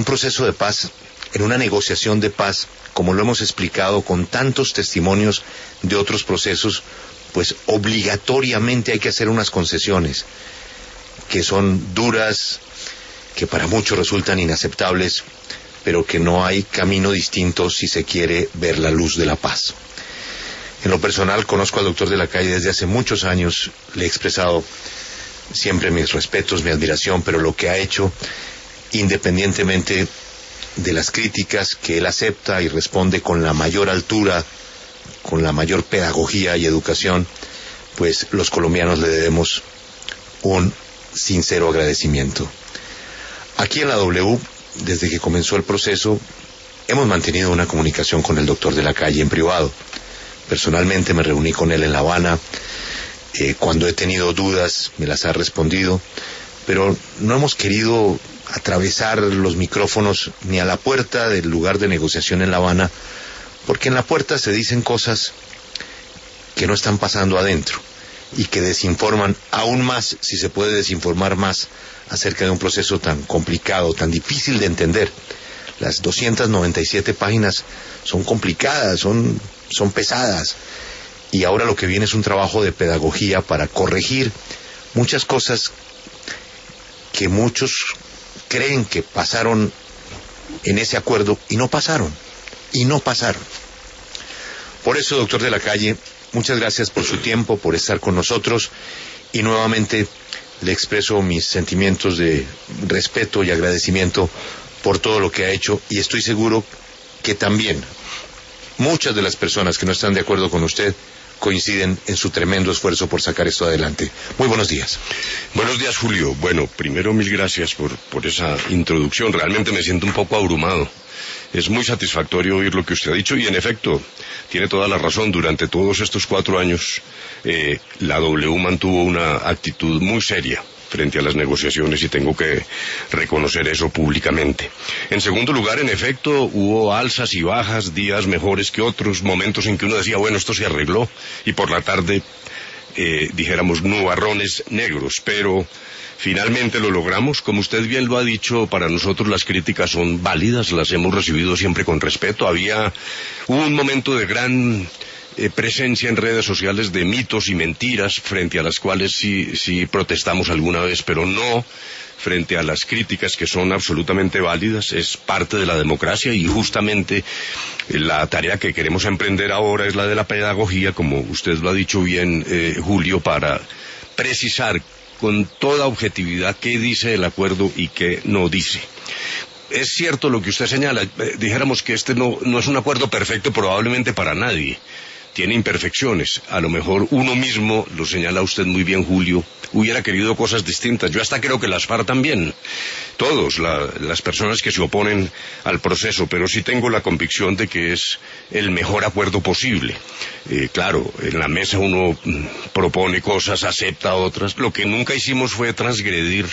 un proceso de paz, en una negociación de paz, como lo hemos explicado con tantos testimonios de otros procesos, pues obligatoriamente hay que hacer unas concesiones que son duras, que para muchos resultan inaceptables, pero que no hay camino distinto si se quiere ver la luz de la paz. En lo personal conozco al doctor de la Calle desde hace muchos años, le he expresado siempre mis respetos, mi admiración, pero lo que ha hecho, independientemente de las críticas que él acepta y responde con la mayor altura, con la mayor pedagogía y educación, pues los colombianos le debemos un sincero agradecimiento. Aquí en la W, desde que comenzó el proceso, hemos mantenido una comunicación con el doctor de la Calle en privado. Personalmente me reuní con él en La Habana, cuando he tenido dudas me las ha respondido, pero no hemos querido atravesar los micrófonos ni a la puerta del lugar de negociación en La Habana, porque en la puerta se dicen cosas que no están pasando adentro y que desinforman aún más, si se puede desinformar más, acerca de un proceso tan complicado, tan difícil de entender. Las 297 páginas son complicadas, son pesadas, y ahora lo que viene es un trabajo de pedagogía para corregir muchas cosas que muchos creen que pasaron en ese acuerdo y no pasaron. Por eso, doctor de la Calle, muchas gracias por su tiempo, por estar con nosotros, y nuevamente le expreso mis sentimientos de respeto y agradecimiento por todo lo que ha hecho, y estoy seguro que también muchas de las personas que no están de acuerdo con usted coinciden en su tremendo esfuerzo por sacar esto adelante. Muy buenos días. Buenos días, Julio. Bueno, primero mil gracias por esa introducción. Realmente me siento un poco abrumado. Es muy satisfactorio oír lo que usted ha dicho y, en efecto, tiene toda la razón. Durante todos estos 4 años, la W mantuvo una actitud muy seria frente a las negociaciones, y tengo que reconocer eso públicamente. En segundo lugar, en efecto, hubo alzas y bajas, días mejores que otros, momentos en que uno decía, bueno, esto se arregló, y por la tarde, dijéramos, nubarrones negros, pero finalmente lo logramos. Como usted bien lo ha dicho, para nosotros las críticas son válidas, las hemos recibido siempre con respeto. Hubo un momento de gran presencia en redes sociales de mitos y mentiras, frente a las cuales sí protestamos alguna vez, pero no frente a las críticas, que son absolutamente válidas. Es parte de la democracia, y justamente la tarea que queremos emprender ahora es la de la pedagogía, como usted lo ha dicho bien, Julio, para precisar con toda objetividad qué dice el acuerdo y qué no dice. Es cierto lo que usted señala, dijéramos que este no es un acuerdo perfecto probablemente para nadie. Tiene imperfecciones. A lo mejor uno mismo, lo señala usted muy bien, Julio, hubiera querido cosas distintas. Yo hasta creo que las FARC también. Todos, las personas que se oponen al proceso, pero sí tengo la convicción de que es el mejor acuerdo posible. Claro, en la mesa uno propone cosas, acepta otras. Lo que nunca hicimos fue transgredir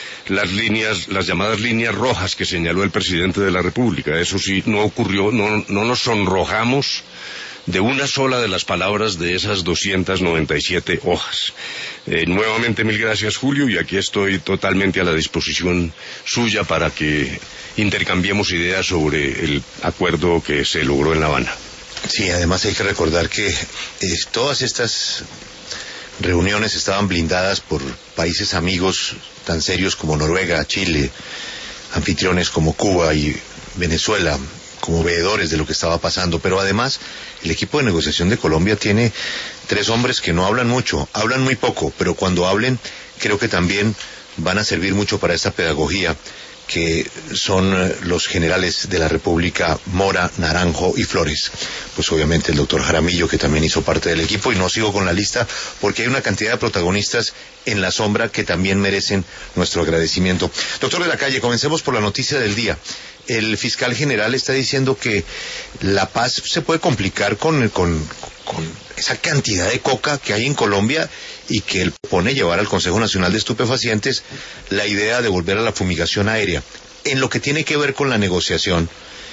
las llamadas líneas rojas que señaló el presidente de la República. Eso sí no ocurrió, no nos sonrojamos de una sola de las palabras de esas 297 hojas. Nuevamente mil gracias, Julio, y aquí estoy totalmente a la disposición suya para que intercambiemos ideas sobre el acuerdo que se logró en La Habana. Sí, además hay que recordar que todas estas reuniones estaban blindadas por países amigos tan serios como Noruega, Chile, anfitriones como Cuba y Venezuela, como veedores de lo que estaba pasando. Pero además el equipo de negociación de Colombia tiene 3 hombres que no hablan mucho, hablan muy poco, pero cuando hablen creo que también van a servir mucho para esta pedagogía, que son los generales de la República Mora, Naranjo y Flores. Pues obviamente el doctor Jaramillo, que también hizo parte del equipo, y no sigo con la lista porque hay una cantidad de protagonistas en la sombra que también merecen nuestro agradecimiento. Doctor de la Calle, comencemos por la noticia del día. El fiscal general está diciendo que la paz se puede complicar con esa cantidad de coca que hay en Colombia, y que él propone llevar al Consejo Nacional de Estupefacientes la idea de volver a la fumigación aérea. En lo que tiene que ver con la negociación,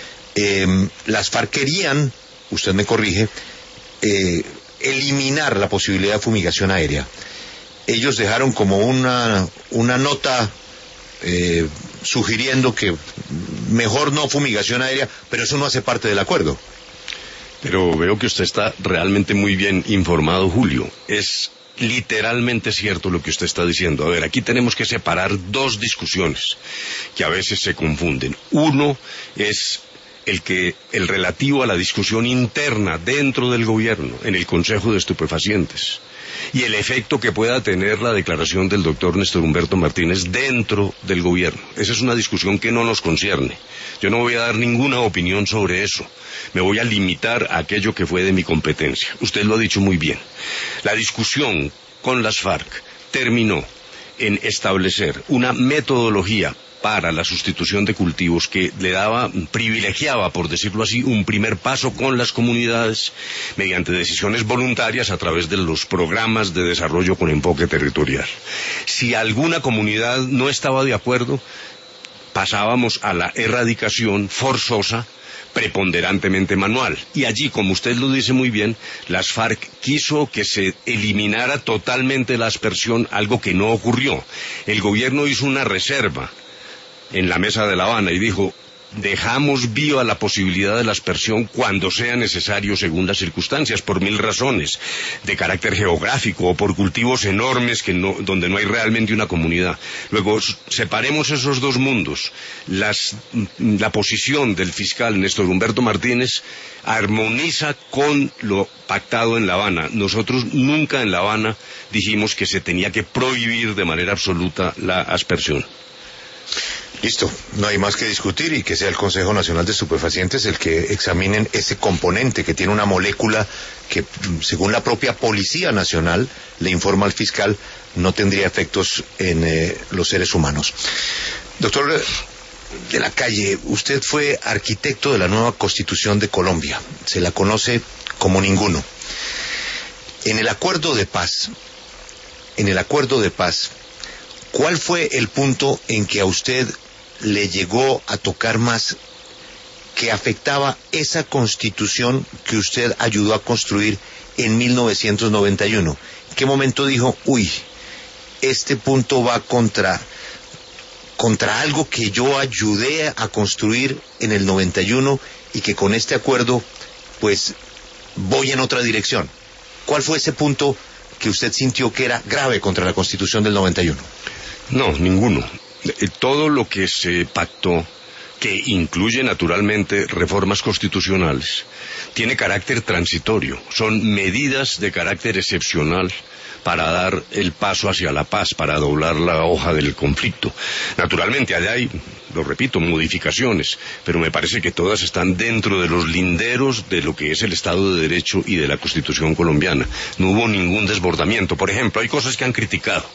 las FARC querían, usted me corrige, eliminar la posibilidad de fumigación aérea. Ellos dejaron como una nota sugiriendo que mejor no fumigación aérea, pero eso no hace parte del acuerdo. Pero veo que usted está realmente muy bien informado, Julio. Es literalmente cierto lo que usted está diciendo. A ver, aquí tenemos que separar dos discusiones que a veces se confunden. Uno es el relativo a la discusión interna dentro del gobierno, en el Consejo de Estupefacientes, y el efecto que pueda tener la declaración del doctor Néstor Humberto Martínez dentro del gobierno. Esa es una discusión que no nos concierne. Yo no voy a dar ninguna opinión sobre eso. Me voy a limitar a aquello que fue de mi competencia. Usted lo ha dicho muy bien. La discusión con las FARC terminó en establecer una metodología para la sustitución de cultivos que privilegiaba, por decirlo así, un primer paso con las comunidades mediante decisiones voluntarias a través de los programas de desarrollo con enfoque territorial. Si alguna comunidad no estaba de acuerdo, pasábamos a la erradicación forzosa, preponderantemente manual. Y allí, como usted lo dice muy bien, las FARC quiso que se eliminara totalmente la aspersión, algo que no ocurrió. El gobierno hizo una reserva en la mesa de La Habana y dijo: dejamos viva la posibilidad de la aspersión cuando sea necesario según las circunstancias, por 1000 razones, de carácter geográfico o por cultivos enormes donde no hay realmente una comunidad. Luego, separemos esos dos mundos. La posición del fiscal Néstor Humberto Martínez armoniza con lo pactado en La Habana. Nosotros nunca en La Habana dijimos que se tenía que prohibir de manera absoluta la aspersión. Listo, no hay más que discutir y que sea el Consejo Nacional de Estupefacientes el que examinen ese componente que tiene una molécula que, según la propia Policía Nacional, le informa al fiscal, no tendría efectos en los seres humanos. Doctor de la Calle, usted fue arquitecto de la nueva Constitución de Colombia, se la conoce como ninguno. En el acuerdo de paz, ¿cuál fue el punto en que a usted le llegó a tocar más que afectaba esa Constitución que usted ayudó a construir en 1991? ¿En qué momento dijo, este punto va contra algo que yo ayudé a construir en el 91 y que con este acuerdo, pues, voy en otra dirección? ¿Cuál fue ese punto que usted sintió que era grave contra la Constitución del 91? No, ninguno. Todo lo que se pactó, que incluye naturalmente reformas constitucionales, tiene carácter transitorio. Son medidas de carácter excepcional para dar el paso hacia la paz, para doblar la hoja del conflicto. Naturalmente, allá hay, lo repito, modificaciones, pero me parece que todas están dentro de los linderos de lo que es el Estado de Derecho y de la Constitución colombiana. No hubo ningún desbordamiento. Por ejemplo, hay cosas que han criticado.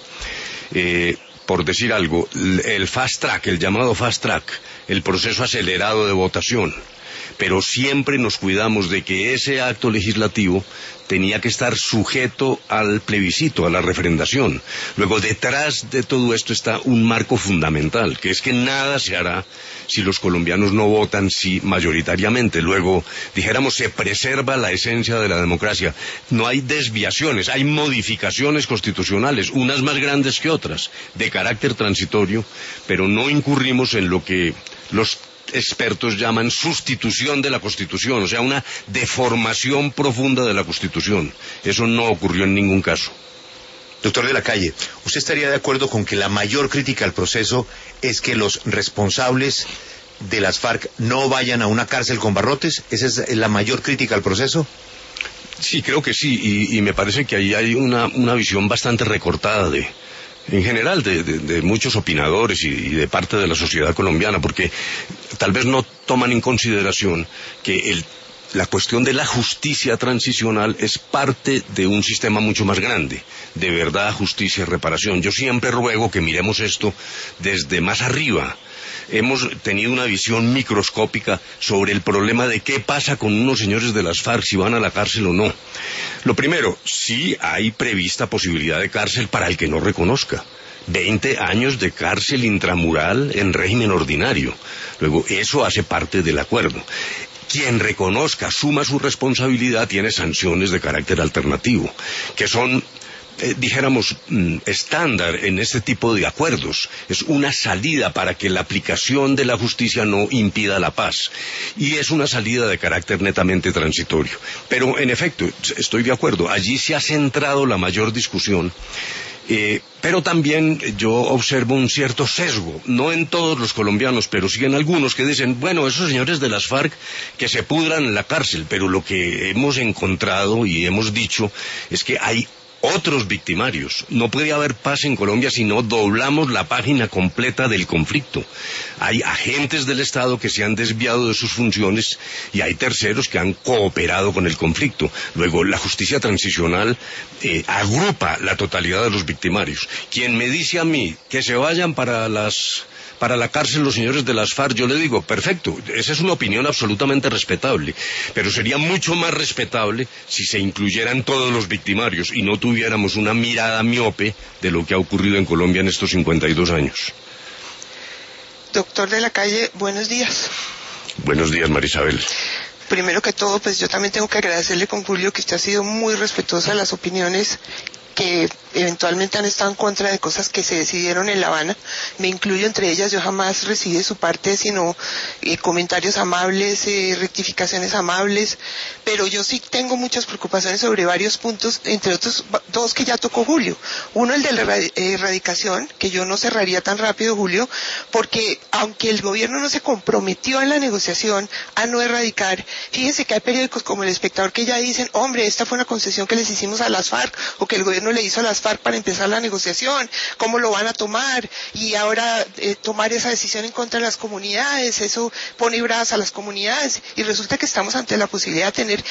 Por decir algo, el fast track, el llamado fast track, el proceso acelerado de votación, pero siempre nos cuidamos de que ese acto legislativo tenía que estar sujeto al plebiscito, a la refrendación. Luego, detrás de todo esto está un marco fundamental, que es que nada se hará si los colombianos no votan sí mayoritariamente. Luego, dijéramos, se preserva la esencia de la democracia. No hay desviaciones, hay modificaciones constitucionales, unas más grandes que otras, de carácter transitorio, pero no incurrimos en lo que los expertos llaman sustitución de la Constitución, o sea, una deformación profunda de la Constitución. Eso no ocurrió en ningún caso. Doctor de la Calle, ¿usted estaría de acuerdo con que la mayor crítica al proceso es que los responsables de las FARC no vayan a una cárcel con barrotes? ¿Esa es la mayor crítica al proceso? Sí, creo que sí, y me parece que ahí hay una visión bastante recortada en general de muchos opinadores y de parte de la sociedad colombiana, porque tal vez no toman en consideración que la cuestión de la justicia transicional es parte de un sistema mucho más grande, de verdad, justicia y reparación. Yo siempre ruego que miremos esto desde más arriba. Hemos tenido una visión microscópica sobre el problema de qué pasa con unos señores de las FARC, si van a la cárcel o no. Lo primero, sí hay prevista posibilidad de cárcel para el que no reconozca. 20 años de cárcel intramural en régimen ordinario. Luego, eso hace parte del acuerdo. Quien reconozca, asuma su responsabilidad, tiene sanciones de carácter alternativo, que son dijéramos, estándar en este tipo de acuerdos. Es una salida para que la aplicación de la justicia no impida la paz. Y es una salida de carácter netamente transitorio. Pero, en efecto, estoy de acuerdo. Allí se ha centrado la mayor discusión. Pero también yo observo un cierto sesgo, no en todos los colombianos, pero sí en algunos que dicen, bueno, esos señores de las FARC que se pudran en la cárcel, pero lo que hemos encontrado y hemos dicho es que hay otros victimarios. No puede haber paz en Colombia si no doblamos la página completa del conflicto. Hay agentes del Estado que se han desviado de sus funciones y hay terceros que han cooperado con el conflicto. Luego, la justicia transicional agrupa la totalidad de los victimarios. Quien me dice a mí que se vayan para la cárcel los señores de las FARC, yo le digo, perfecto, esa es una opinión absolutamente respetable, pero sería mucho más respetable si se incluyeran todos los victimarios y no tuviéramos una mirada miope de lo que ha ocurrido en Colombia en estos 52 años. Doctor de la Calle, buenos días. Buenos días, Marisabel. Primero que todo, pues yo también tengo que agradecerle con Julio que usted ha sido muy respetuosa de las opiniones que eventualmente han estado en contra de cosas que se decidieron en La Habana. Me incluyo entre ellas, yo jamás recibí de su parte sino comentarios amables, rectificaciones amables, pero yo sí tengo muchas preocupaciones sobre varios puntos, entre otros dos que ya tocó Julio. Uno, el de la erradicación, que yo no cerraría tan rápido, Julio, porque aunque el gobierno no se comprometió en la negociación a no erradicar, fíjense que hay periódicos como El Espectador que ya dicen, hombre, esta fue una concesión que les hicimos a las FARC, o que el gobierno le hizo a las FARC para empezar la negociación, cómo lo van a tomar, y ahora tomar esa decisión en contra de las comunidades, eso pone bravas a las comunidades, y resulta que estamos ante la posibilidad de tener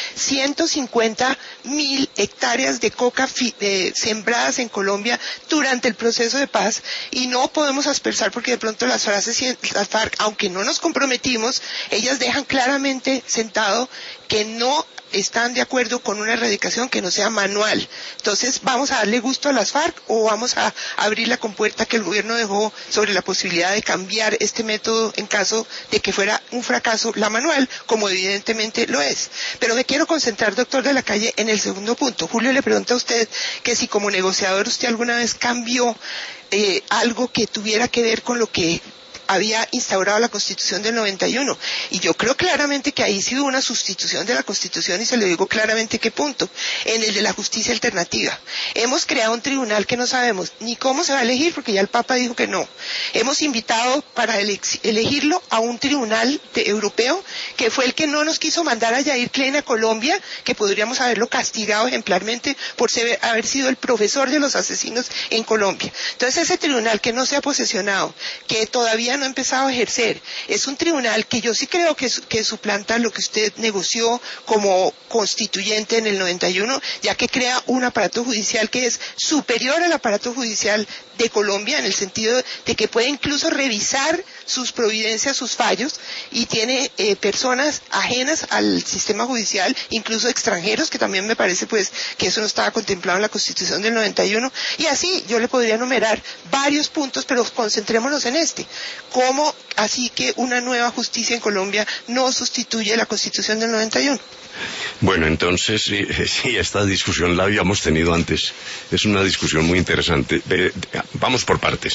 150.000 hectáreas de coca sembradas en Colombia durante el proceso de paz, y no podemos aspersar porque de pronto las FARC, aunque no nos comprometimos, ellas dejan claramente sentado que no están de acuerdo con una erradicación que no sea manual. Entonces, ¿vamos a darle gusto a las FARC o vamos a abrir la compuerta que el gobierno dejó sobre la posibilidad de cambiar este método en caso de que fuera un fracaso la manual, como evidentemente lo es? Pero me quiero concentrar, doctor de la Calle, en el segundo punto. Julio le pregunta a usted que si como negociador usted alguna vez cambió algo que tuviera que ver con lo que había instaurado la Constitución del 91, y yo creo claramente que ahí sí hubo una sustitución de la Constitución, y se lo digo claramente qué punto, en el de la justicia alternativa. Hemos creado un tribunal que no sabemos ni cómo se va a elegir, porque ya el Papa dijo que no. Hemos invitado para elegirlo a un tribunal europeo, que fue el que no nos quiso mandar a Yair Klein a Colombia, que podríamos haberlo castigado ejemplarmente por haber sido el profesor de los asesinos en Colombia. Entonces, ese tribunal que no se ha posesionado, que todavía no ha empezado a ejercer, es un tribunal que yo sí creo que suplanta lo que usted negoció como constituyente en el 91, ya que crea un aparato judicial que es superior al aparato judicial de Colombia, en el sentido de que puede incluso revisar sus providencias, sus fallos, y tiene personas ajenas al sistema judicial, incluso extranjeros, que también me parece pues que eso no estaba contemplado en la Constitución del 91, y así yo le podría enumerar varios puntos, pero concentrémonos en este. ¿Cómo así que una nueva justicia en Colombia no sustituye la Constitución del 91? Bueno, entonces, sí, esta discusión la habíamos tenido antes. Es una discusión muy interesante. Vamos por partes.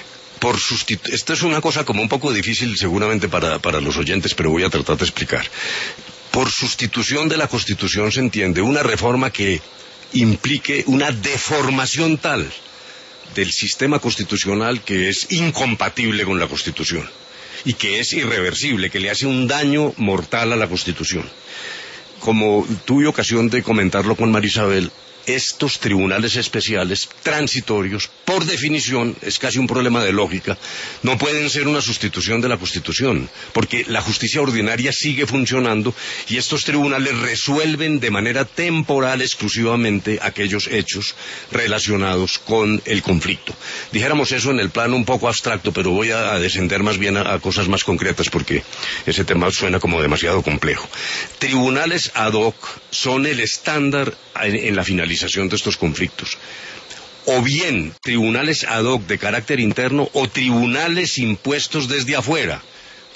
Esto es una cosa como un poco difícil seguramente para los oyentes, pero voy a tratar de explicar. Por sustitución de la Constitución se entiende una reforma que implique una deformación tal del sistema constitucional que es incompatible con la Constitución y que es irreversible, que le hace un daño mortal a la Constitución. Como tuve ocasión de comentarlo con Marisabel, estos tribunales especiales transitorios, por definición, es casi un problema de lógica, no pueden ser una sustitución de la Constitución, porque la justicia ordinaria sigue funcionando y estos tribunales resuelven de manera temporal exclusivamente aquellos hechos relacionados con el conflicto. Dijéramos eso en el plano un poco abstracto, pero voy a descender más bien a cosas más concretas porque ese tema suena como demasiado complejo. Tribunales ad hoc son el estándar en la finalización de estos conflictos. O bien tribunales ad hoc de carácter interno o tribunales impuestos desde afuera,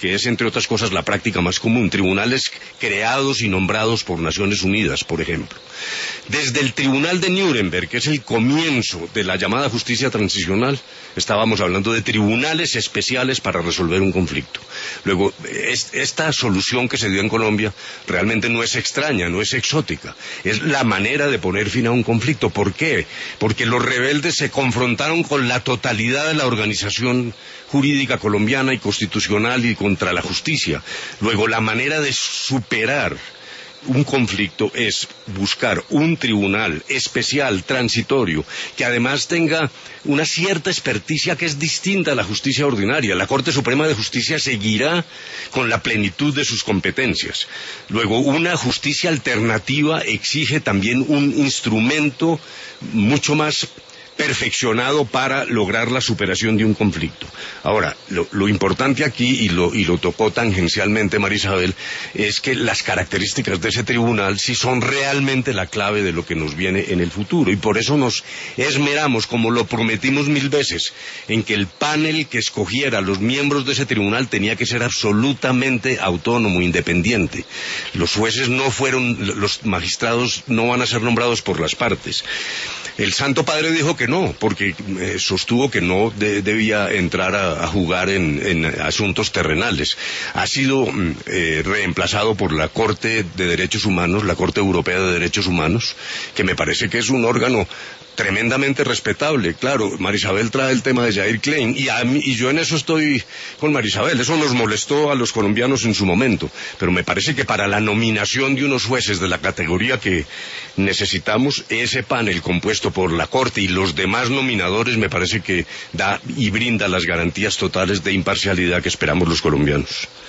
que es, entre otras cosas, la práctica más común, tribunales creados y nombrados por Naciones Unidas, por ejemplo. Desde el Tribunal de Nuremberg, que es el comienzo de la llamada justicia transicional, estábamos hablando de tribunales especiales para resolver un conflicto. Luego, esta solución que se dio en Colombia realmente no es extraña, no es exótica, es la manera de poner fin a un conflicto. ¿Por qué? Porque los rebeldes se confrontaron con la totalidad de la organización jurídica colombiana y constitucional y contra la justicia. Luego, la manera de superar un conflicto es buscar un tribunal especial, transitorio, que además tenga una cierta experticia que es distinta a la justicia ordinaria. La Corte Suprema de Justicia seguirá con la plenitud de sus competencias. Luego, una justicia alternativa exige también un instrumento mucho más perfeccionado para lograr la superación de un conflicto. Ahora, lo importante aquí, y lo tocó tangencialmente Marisabel, es que las características de ese tribunal sí son realmente la clave de lo que nos viene en el futuro, y por eso nos esmeramos, como lo prometimos 1000 veces, en que el panel que escogiera los miembros de ese tribunal tenía que ser absolutamente autónomo, independiente. Los jueces los magistrados no van a ser nombrados por las partes. El Santo Padre dijo que no, porque sostuvo que no debía entrar a jugar en asuntos terrenales. Ha sido reemplazado por la Corte de Derechos Humanos, la Corte Europea de Derechos Humanos, que me parece que es un órgano tremendamente respetable. Claro, Marisabel trae el tema de Jair Klein, y yo en eso estoy con Marisabel. Eso nos molestó a los colombianos en su momento, pero me parece que para la nominación de unos jueces de la categoría que necesitamos, ese panel compuesto por la Corte y los demás nominadores me parece que da y brinda las garantías totales de imparcialidad que esperamos los colombianos.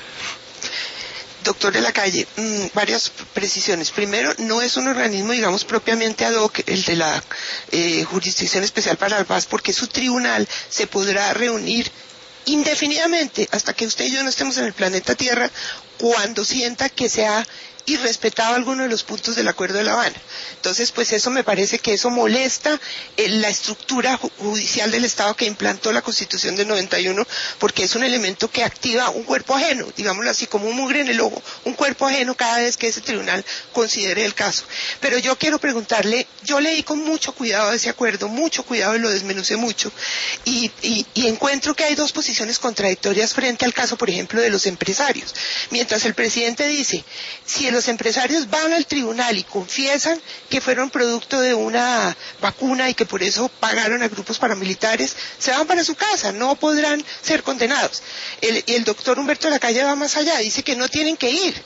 Doctor de la Calle, varias precisiones. Primero, no es un organismo, digamos, propiamente ad hoc, el de la Jurisdicción Especial para la Paz, porque su tribunal se podrá reunir indefinidamente hasta que usted y yo no estemos en el planeta Tierra, cuando sienta que se ha irrespetado alguno de los puntos del Acuerdo de La Habana. Entonces, pues eso me parece que eso molesta la estructura judicial del Estado que implantó la Constitución del 91, porque es un elemento que activa un cuerpo ajeno, digámoslo así, como un mugre en el ojo, un cuerpo ajeno cada vez que ese tribunal considere el caso. Pero yo quiero preguntarle, yo leí con mucho cuidado ese acuerdo, mucho cuidado, y lo desmenucé mucho, y encuentro que hay dos posiciones contradictorias frente al caso, por ejemplo, de los empresarios. Mientras el presidente dice, si los empresarios van al tribunal y confiesan que fueron producto de una vacuna y que por eso pagaron a grupos paramilitares, se van para su casa, no podrán ser condenados. El doctor Humberto de la Calle va más allá, dice que no tienen que ir.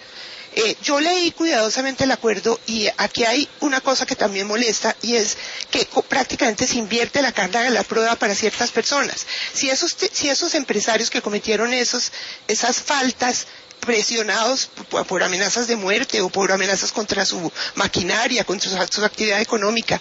Yo leí cuidadosamente el acuerdo, y aquí hay una cosa que también molesta, y es que prácticamente se invierte la carga de la prueba para ciertas personas. Si esos empresarios que cometieron esas faltas, presionados por amenazas de muerte o por amenazas contra su maquinaria, contra su actividad económica,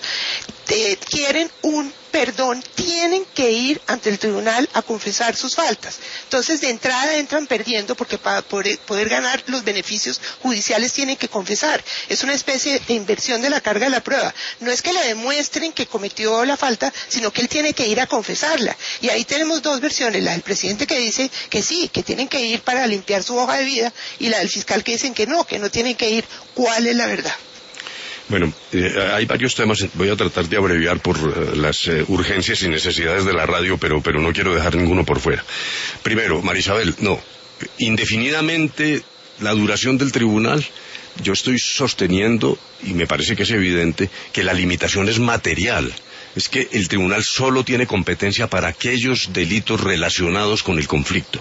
quieren un perdón, tienen que ir ante el tribunal a confesar sus faltas. Entonces, de entrada entran perdiendo, porque para poder ganar los beneficios judiciales tienen que confesar. Es una especie de inversión de la carga de la prueba. No es que le demuestren que cometió la falta, sino que él tiene que ir a confesarla. Y ahí tenemos dos versiones, la del presidente que dice que sí, que tienen que ir para limpiar su hoja de vida, y la del fiscal que dicen que no tienen que ir. ¿Cuál es la verdad? Bueno, hay varios temas, voy a tratar de abreviar por las urgencias y necesidades de la radio, pero no quiero dejar ninguno por fuera. Primero, Marisabel, no, indefinidamente la duración del tribunal, yo estoy sosteniendo, y me parece que es evidente, que la limitación es material. Es que el tribunal solo tiene competencia para aquellos delitos relacionados con el conflicto.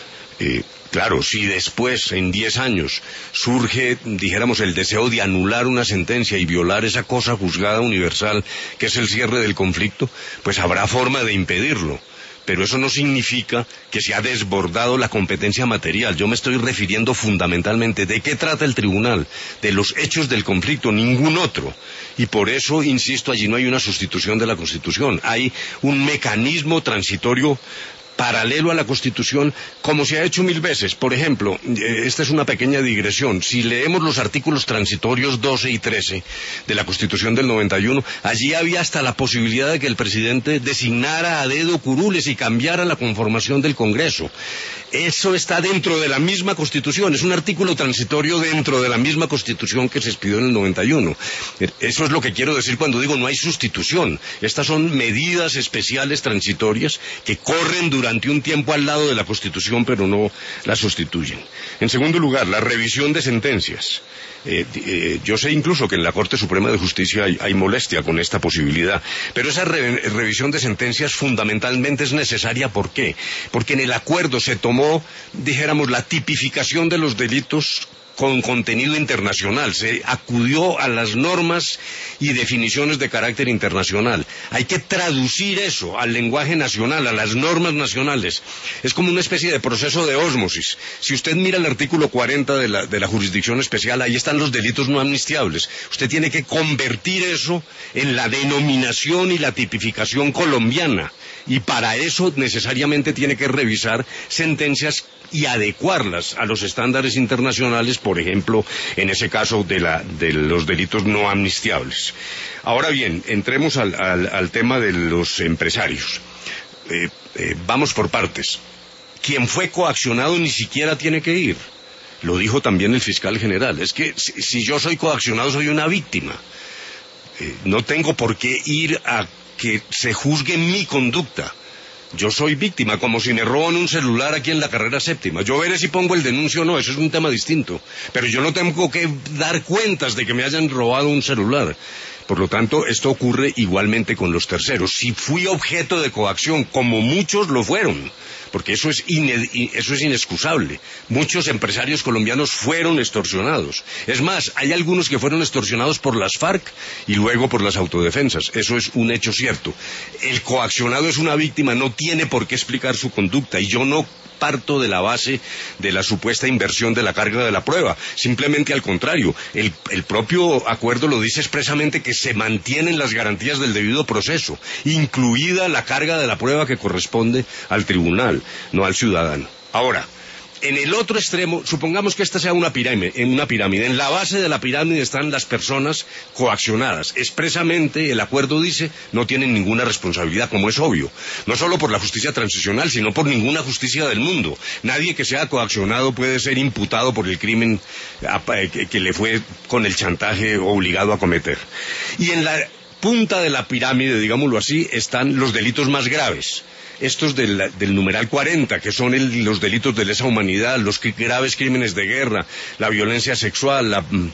Claro, si después, en 10 años, surge, dijéramos, el deseo de anular una sentencia y violar esa cosa juzgada universal, que es el cierre del conflicto, pues habrá forma de impedirlo. Pero eso no significa que se ha desbordado la competencia material. Yo me estoy refiriendo fundamentalmente de qué trata el tribunal, de los hechos del conflicto, ningún otro. Y por eso, insisto, allí no hay una sustitución de la Constitución. Hay un mecanismo transitorio paralelo a la Constitución, como se ha hecho 1000 veces. Por ejemplo, esta es una pequeña digresión. Si leemos los artículos transitorios 12 y 13 de la Constitución del 91, allí había hasta la posibilidad de que el presidente designara a dedo curules y cambiara la conformación del Congreso. Eso está dentro de la misma Constitución, es un artículo transitorio dentro de la misma Constitución que se expidió en el 91. Eso es lo que quiero decir cuando digo no hay sustitución. Estas son medidas especiales transitorias que corren durante un tiempo al lado de la Constitución, pero no la sustituyen. En segundo lugar, la revisión de sentencias. Yo sé incluso que en la Corte Suprema de Justicia hay molestia con esta posibilidad, pero esa revisión de sentencias fundamentalmente es necesaria. ¿Por qué? Porque en el acuerdo se tomó, dijéramos, la tipificación de los delitos con contenido internacional, se acudió a las normas y definiciones de carácter internacional. Hay que traducir eso al lenguaje nacional, a las normas nacionales. Es como una especie de proceso de ósmosis. Si usted mira el artículo 40 de la jurisdicción especial, ahí están los delitos no amnistiables. Usted tiene que convertir eso en la denominación y la tipificación colombiana. Y para eso necesariamente tiene que revisar sentencias y adecuarlas a los estándares internacionales, por ejemplo, en ese caso de los delitos no amnistiables. Ahora bien, entremos al tema de los empresarios. Vamos por partes. Quien fue coaccionado ni siquiera tiene que ir. Lo dijo también el fiscal general. Es que si yo soy coaccionado soy una víctima. No tengo por qué ir a que se juzgue mi conducta. Yo soy víctima, como si me roban un celular aquí en la carrera séptima. Yo veré si pongo el denuncio o no, eso es un tema distinto. Pero yo no tengo que dar cuentas de que me hayan robado un celular. Por lo tanto, esto ocurre igualmente con los terceros. Si fui objeto de coacción, como muchos lo fueron, porque eso es inexcusable. Muchos empresarios colombianos fueron extorsionados. Es más, hay algunos que fueron extorsionados por las FARC y luego por las autodefensas. Eso es un hecho cierto. El coaccionado es una víctima, no tiene por qué explicar su conducta, y yo no parto de la base de la supuesta inversión de la carga de la prueba. Simplemente al contrario, el propio acuerdo lo dice expresamente, que se mantienen las garantías del debido proceso, incluida la carga de la prueba que corresponde al tribunal, no al ciudadano. Ahora, en el otro extremo, supongamos que esta sea una pirámide. En la base de la pirámide están las personas coaccionadas. Expresamente el acuerdo dice no tienen ninguna responsabilidad, como es obvio. No solo por la justicia transicional, sino por ninguna justicia del mundo. Nadie que sea coaccionado puede ser imputado por el crimen que le fue con el chantaje obligado a cometer. Y en la punta de la pirámide, digámoslo así, están los delitos más graves. Estos del numeral 40, que son los delitos de lesa humanidad, los graves crímenes de guerra, la violencia sexual,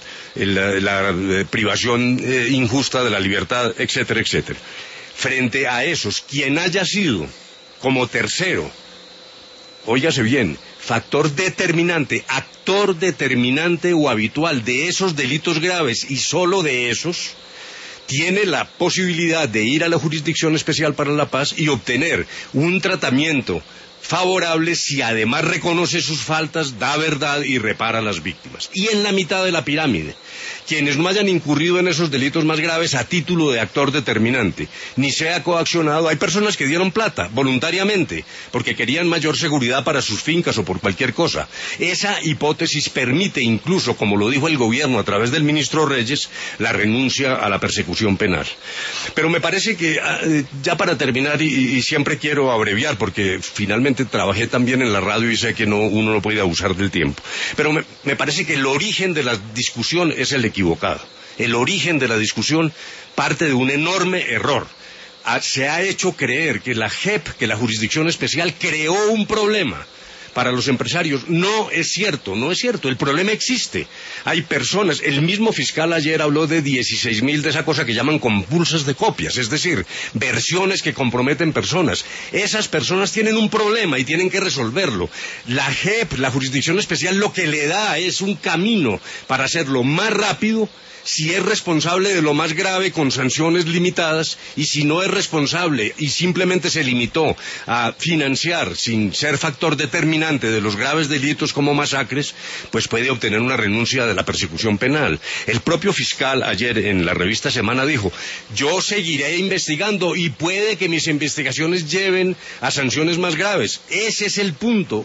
la privación injusta de la libertad, etcétera, etcétera. Frente a esos, quien haya sido como tercero, óigase bien, factor determinante, actor determinante o habitual de esos delitos graves, y solo de esos, tiene la posibilidad de ir a la Jurisdicción Especial para la Paz y obtener un tratamiento favorable si además reconoce sus faltas, da verdad y repara a las víctimas. Y en la mitad de la pirámide, quienes no hayan incurrido en esos delitos más graves a título de actor determinante, ni sea coaccionado. Hay personas que dieron plata voluntariamente porque querían mayor seguridad para sus fincas o por cualquier cosa. Esa hipótesis permite incluso, como lo dijo el gobierno a través del ministro Reyes, la renuncia a la persecución penal. Pero me parece que, ya para terminar, y siempre quiero abreviar porque finalmente trabajé también en la radio y sé que uno no puede abusar del tiempo, pero me parece que el origen de la discusión es el equivocado. El origen de la discusión parte de un enorme error. Se ha hecho creer que la JEP, que la Jurisdicción Especial, creó un problema para los empresarios. No es cierto, el problema existe. Hay personas, el mismo fiscal ayer habló de 16.000 de esa cosa que llaman compulsas de copias, es decir, versiones que comprometen personas. Esas personas tienen un problema y tienen que resolverlo. La JEP, la Jurisdicción Especial, lo que le da es un camino para hacerlo más rápido, si es responsable de lo más grave con sanciones limitadas, y si no es responsable y simplemente se limitó a financiar sin ser factor determinante, determinante de los graves delitos como masacres, pues puede obtener una renuncia de la persecución penal. El propio fiscal ayer en la revista Semana dijo: yo seguiré investigando y puede que mis investigaciones lleven a sanciones más graves. Ese es el punto.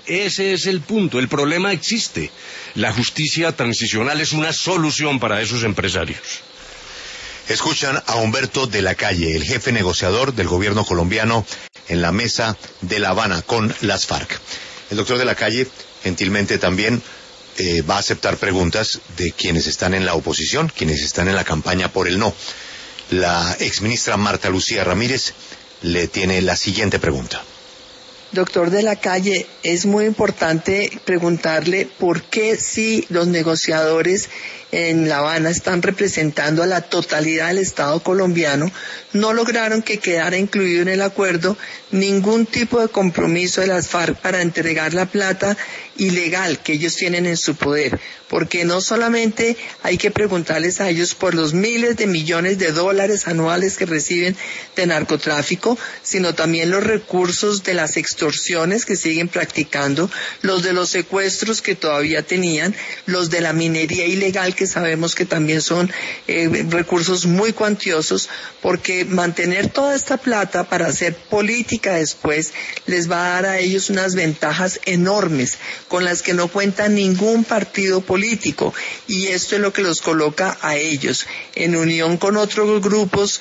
El problema existe. La justicia transicional es una solución para esos empresarios. Escuchan a Humberto de la Calle, el jefe negociador del gobierno colombiano en la mesa de La Habana con las FARC. El doctor de la Calle gentilmente también va a aceptar preguntas de quienes están en la oposición, quienes están en la campaña por el no. La exministra Marta Lucía Ramírez le tiene la siguiente pregunta. Doctor de la Calle, es muy importante preguntarle por qué si los negociadores en La Habana están representando a la totalidad del Estado colombiano, no lograron que quedara incluido en el acuerdo ningún tipo de compromiso de las FARC para entregar la plata ilegal que ellos tienen en su poder, porque no solamente hay que preguntarles a ellos por los miles de millones de dólares anuales que reciben de narcotráfico, sino también los recursos de las extorsiones que siguen practicando, los de los secuestros que todavía tenían, los de la minería ilegal que sabemos que también son recursos muy cuantiosos, porque mantener toda esta plata para hacer política después les va a dar a ellos unas ventajas enormes con las que no cuenta ningún partido político, y esto es lo que los coloca a ellos en unión con otros grupos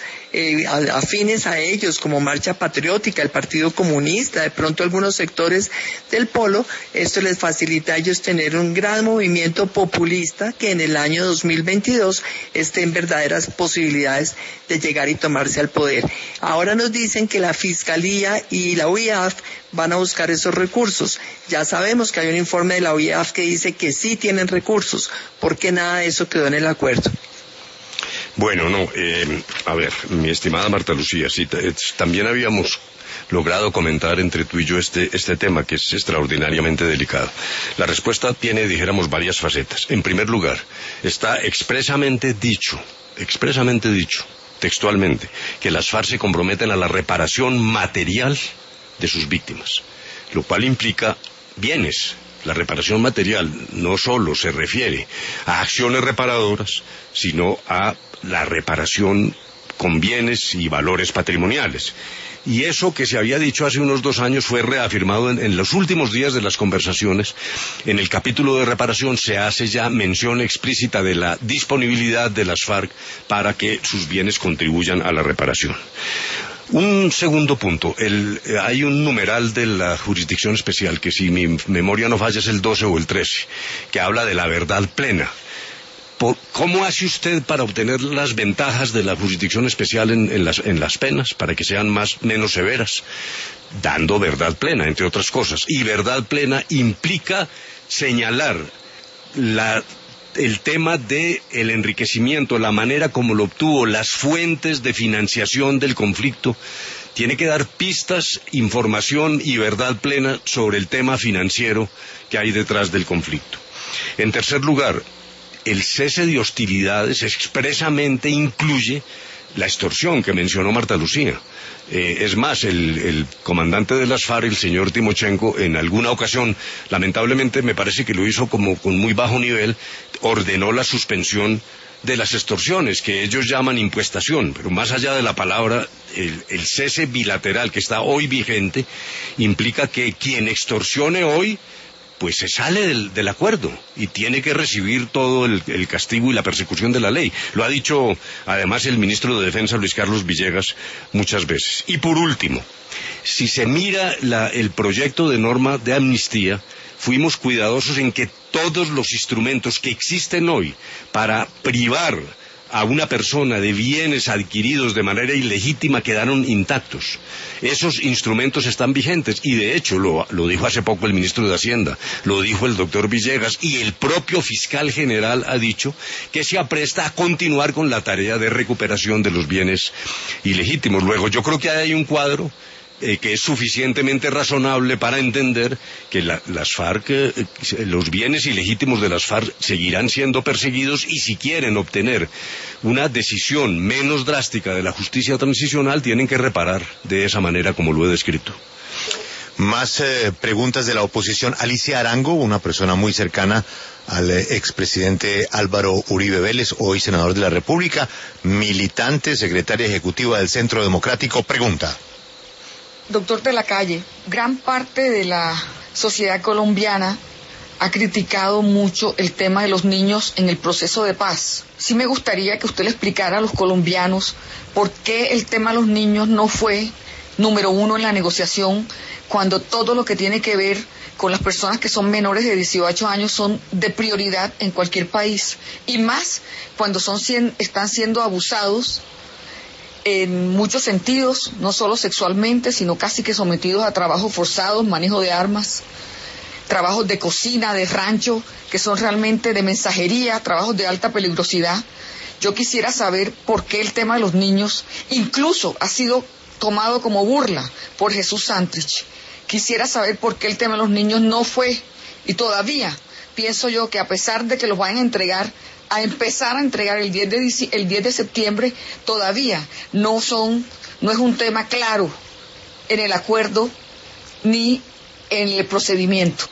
afines a ellos, como Marcha Patriótica, el Partido Comunista, de pronto algunos sectores del Polo. Esto les facilita a ellos tener un gran movimiento populista que en el año 2022 esté en verdaderas posibilidades de llegar y tomarse al poder. Ahora nos dicen que la Fiscalía y la OIAF van a buscar esos recursos. Ya sabemos que hay un informe de la OIAF que dice que sí tienen recursos. ¿Por qué nada de eso quedó en el acuerdo? Bueno, no, a ver, mi estimada Marta Lucía, sí, también habíamos logrado comentar entre tú y yo este tema que es extraordinariamente delicado. La respuesta tiene, dijéramos, varias facetas. En primer lugar, está expresamente dicho, textualmente, que las FARC se comprometen a la reparación material de sus víctimas, lo cual implica bienes. La reparación material no solo se refiere a acciones reparadoras, sino a la reparación con bienes y valores patrimoniales. Y eso que se había dicho hace unos 2 años fue reafirmado en los últimos días de las conversaciones. En el capítulo de reparación se hace ya mención explícita de la disponibilidad de las FARC para que sus bienes contribuyan a la reparación. Un segundo punto, hay un numeral de la jurisdicción especial que, si mi memoria no falla, es el 12 o el 13, que habla de la verdad plena. ¿Cómo hace usted para obtener las ventajas de la jurisdicción especial en las penas, para que sean menos severas? Dando verdad plena, entre otras cosas. Y verdad plena implica señalar el tema del enriquecimiento, la manera como lo obtuvo, las fuentes de financiación del conflicto. Tiene que dar pistas, información y verdad plena sobre el tema financiero que hay detrás del conflicto. En tercer lugar, el cese de hostilidades expresamente incluye la extorsión que mencionó Marta Lucía. Es más, el comandante de las FARC, el señor Timochenko, en alguna ocasión, lamentablemente me parece que lo hizo como con muy bajo nivel, ordenó la suspensión de las extorsiones, que ellos llaman impuestación, pero más allá de la palabra, el cese bilateral que está hoy vigente implica que quien extorsione hoy pues se sale del acuerdo y tiene que recibir todo el castigo y la persecución de la ley. Lo ha dicho además el ministro de Defensa, Luis Carlos Villegas, muchas veces. Y por último, si se mira el proyecto de norma de amnistía, fuimos cuidadosos en que todos los instrumentos que existen hoy para privar a una persona de bienes adquiridos de manera ilegítima quedaron intactos. Esos instrumentos están vigentes y de hecho lo dijo hace poco el ministro de Hacienda, lo dijo el doctor Villegas y el propio fiscal general ha dicho que se apresta a continuar con la tarea de recuperación de los bienes ilegítimos. Luego yo creo que hay un cuadro que es suficientemente razonable para entender que las FARC, los bienes ilegítimos de las FARC seguirán siendo perseguidos y si quieren obtener una decisión menos drástica de la justicia transicional tienen que reparar de esa manera como lo he descrito. Más preguntas de la oposición. Alicia Arango, una persona muy cercana al expresidente Álvaro Uribe Vélez, hoy senador de la República, militante, secretaria ejecutiva del Centro Democrático, pregunta. Doctor de la Calle, gran parte de la sociedad colombiana ha criticado mucho el tema de los niños en el proceso de paz. Sí me gustaría que usted le explicara a los colombianos por qué el tema de los niños no fue número uno en la negociación, cuando todo lo que tiene que ver con las personas que son menores de 18 años son de prioridad en cualquier país, y más cuando están siendo abusados en muchos sentidos, no solo sexualmente, sino casi que sometidos a trabajos forzados, manejo de armas, trabajos de cocina, de rancho, que son realmente de mensajería, trabajos de alta peligrosidad. Yo quisiera saber por qué el tema de los niños incluso ha sido tomado como burla por Jesús Santrich. Quisiera saber por qué el tema de los niños no fue, y todavía pienso yo que a pesar de que los vayan a empezar a entregar el 10 de septiembre, todavía no es un tema claro en el acuerdo ni en el procedimiento.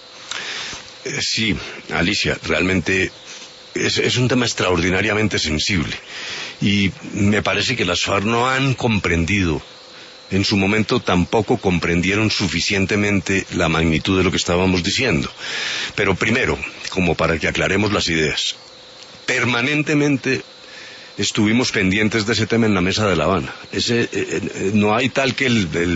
Sí, Alicia, realmente es un tema extraordinariamente sensible, y me parece que las FARC no han comprendido, en su momento tampoco comprendieron suficientemente la magnitud de lo que estábamos diciendo. Pero primero, como para que aclaremos las ideas, permanentemente estuvimos pendientes de ese tema en la mesa de La Habana. No hay tal que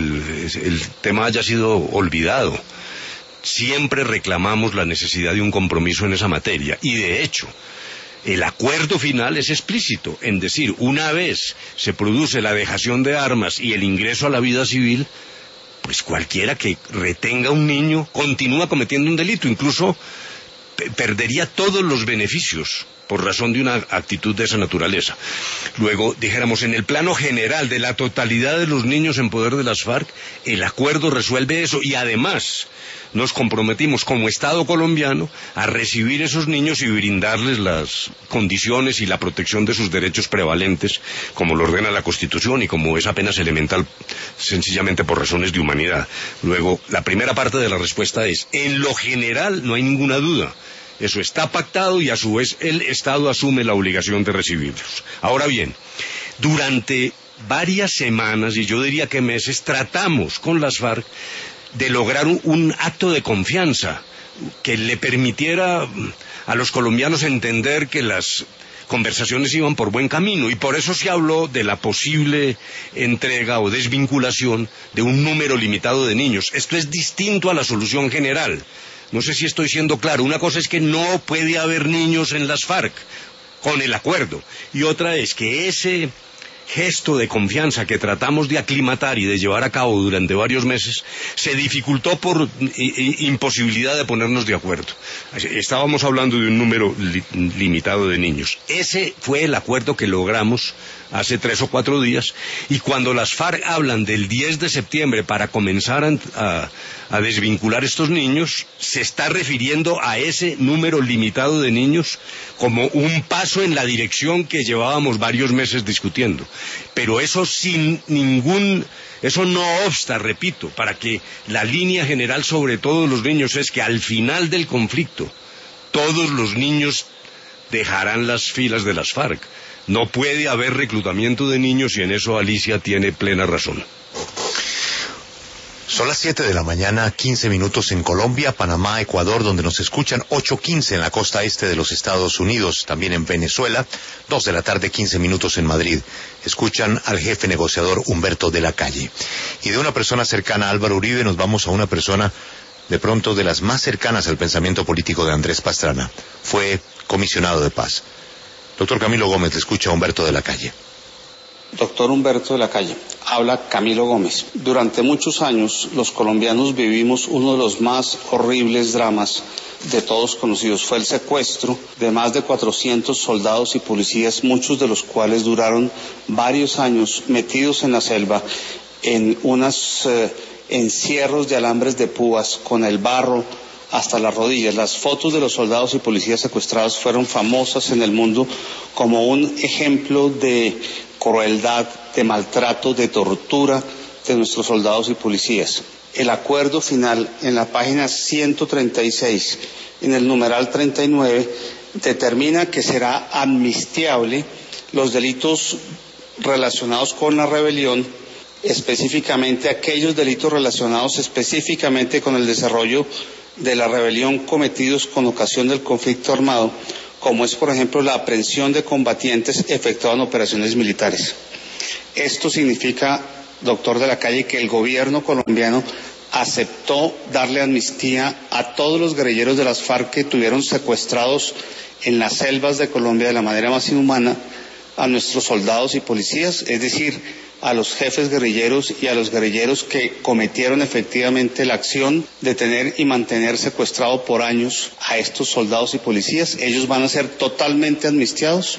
el tema haya sido olvidado. Siempre reclamamos la necesidad de un compromiso en esa materia, y de hecho el acuerdo final es explícito en decir, una vez se produce la dejación de armas y el ingreso a la vida civil, pues cualquiera que retenga un niño continúa cometiendo un delito, incluso perdería todos los beneficios por razón de una actitud de esa naturaleza. Luego, dijéramos, en el plano general de la totalidad de los niños en poder de las FARC, el acuerdo resuelve eso, y además nos comprometimos como Estado colombiano a recibir esos niños y brindarles las condiciones y la protección de sus derechos prevalentes, como lo ordena la Constitución y como es apenas elemental, sencillamente por razones de humanidad. Luego, la primera parte de la respuesta es, en lo general no hay ninguna duda. Eso está pactado y a su vez el Estado asume la obligación de recibirlos. Ahora bien, durante varias semanas, y yo diría que meses, tratamos con las FARC de lograr un acto de confianza que le permitiera a los colombianos entender que las conversaciones iban por buen camino, y por eso se habló de la posible entrega o desvinculación de un número limitado de niños. Esto es distinto a la solución general. No sé si estoy siendo claro. Una cosa es que no puede haber niños en las FARC con el acuerdo, y otra es que ese gesto de confianza que tratamos de aclimatar y de llevar a cabo durante varios meses se dificultó por imposibilidad de ponernos de acuerdo. Estábamos hablando de un número limitado de niños. Ese fue el acuerdo que logramos hace 3 o 4 días, y cuando las FARC hablan del 10 de septiembre para comenzar a desvincular estos niños, se está refiriendo a ese número limitado de niños como un paso en la dirección que llevábamos varios meses discutiendo. Pero eso eso no obsta, repito, para que la línea general sobre todos los niños es que al final del conflicto todos los niños dejarán las filas de las FARC. No puede haber reclutamiento de niños, y en eso Alicia tiene plena razón. Son las 7 de la mañana, 15 minutos en Colombia, Panamá, Ecuador, donde nos escuchan, 8:15 en la costa este de los Estados Unidos, también en Venezuela, 2 de la tarde, 15 minutos en Madrid. Escuchan al jefe negociador Humberto de la Calle. Y de una persona cercana a Álvaro Uribe nos vamos a una persona de pronto de las más cercanas al pensamiento político de Andrés Pastrana. Fue comisionado de paz. Doctor Camilo Gómez, le escucha a Humberto de la Calle. Doctor Humberto de la Calle, habla Camilo Gómez. Durante muchos años los colombianos vivimos uno de los más horribles dramas de todos conocidos. Fue el secuestro de más de 400 soldados y policías, muchos de los cuales duraron varios años metidos en la selva en unos encierros de alambres de púas con el barro hasta las rodillas. Las fotos de los soldados y policías secuestrados fueron famosas en el mundo como un ejemplo de crueldad, de maltrato, de tortura de nuestros soldados y policías. el acuerdo final en la página 136, en el numeral 39, determina que será amnistiable los delitos relacionados con la rebelión, específicamente aquellos delitos relacionados específicamente con el desarrollo de la rebelión cometidos con ocasión del conflicto armado, como es, por ejemplo, la aprehensión de combatientes efectuada en operaciones militares. Esto significa, doctor de la Calle, que el gobierno colombiano aceptó darle amnistía a todos los guerrilleros de las FARC que tuvieron secuestrados en las selvas de Colombia de la manera más inhumana a nuestros soldados y policías, es decir, a los jefes guerrilleros y a los guerrilleros que cometieron efectivamente la acción de tener y mantener secuestrado por años a estos soldados y policías. ¿Ellos van a ser totalmente amnistiados?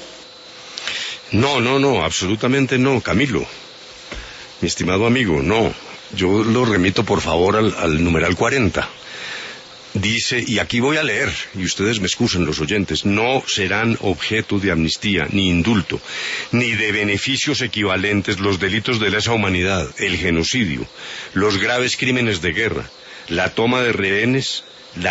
No, absolutamente no, Camilo. Mi estimado amigo, no. Yo lo remito por favor al numeral 40. Dice, y aquí voy a leer, y ustedes me excusen los oyentes, no serán objeto de amnistía, ni indulto, ni de beneficios equivalentes los delitos de lesa humanidad, el genocidio, los graves crímenes de guerra, la toma de rehenes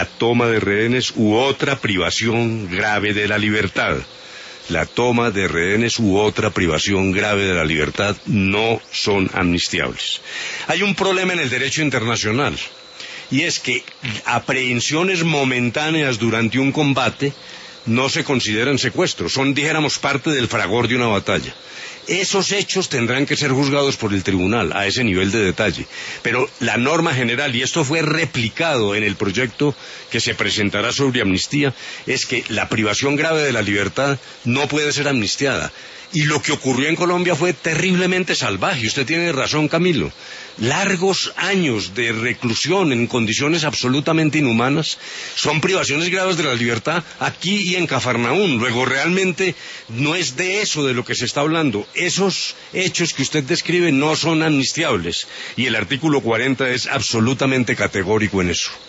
u otra privación grave de la libertad. La toma de rehenes u otra privación grave de la libertad no son amnistiables. Hay un problema en el derecho internacional, y es que aprehensiones momentáneas durante un combate no se consideran secuestros, son, dijéramos, parte del fragor de una batalla. Esos hechos tendrán que ser juzgados por el tribunal a ese nivel de detalle. Pero la norma general, y esto fue replicado en el proyecto que se presentará sobre amnistía, es que la privación grave de la libertad no puede ser amnistiada. Y lo que ocurrió en Colombia fue terriblemente salvaje. Usted tiene razón, Camilo. Largos años de reclusión en condiciones absolutamente inhumanas son privaciones graves de la libertad aquí y en Cafarnaún. Luego, realmente no es de eso de lo que se está hablando. Esos hechos que usted describe no son amnistiables. Y el artículo 40 es absolutamente categórico en eso.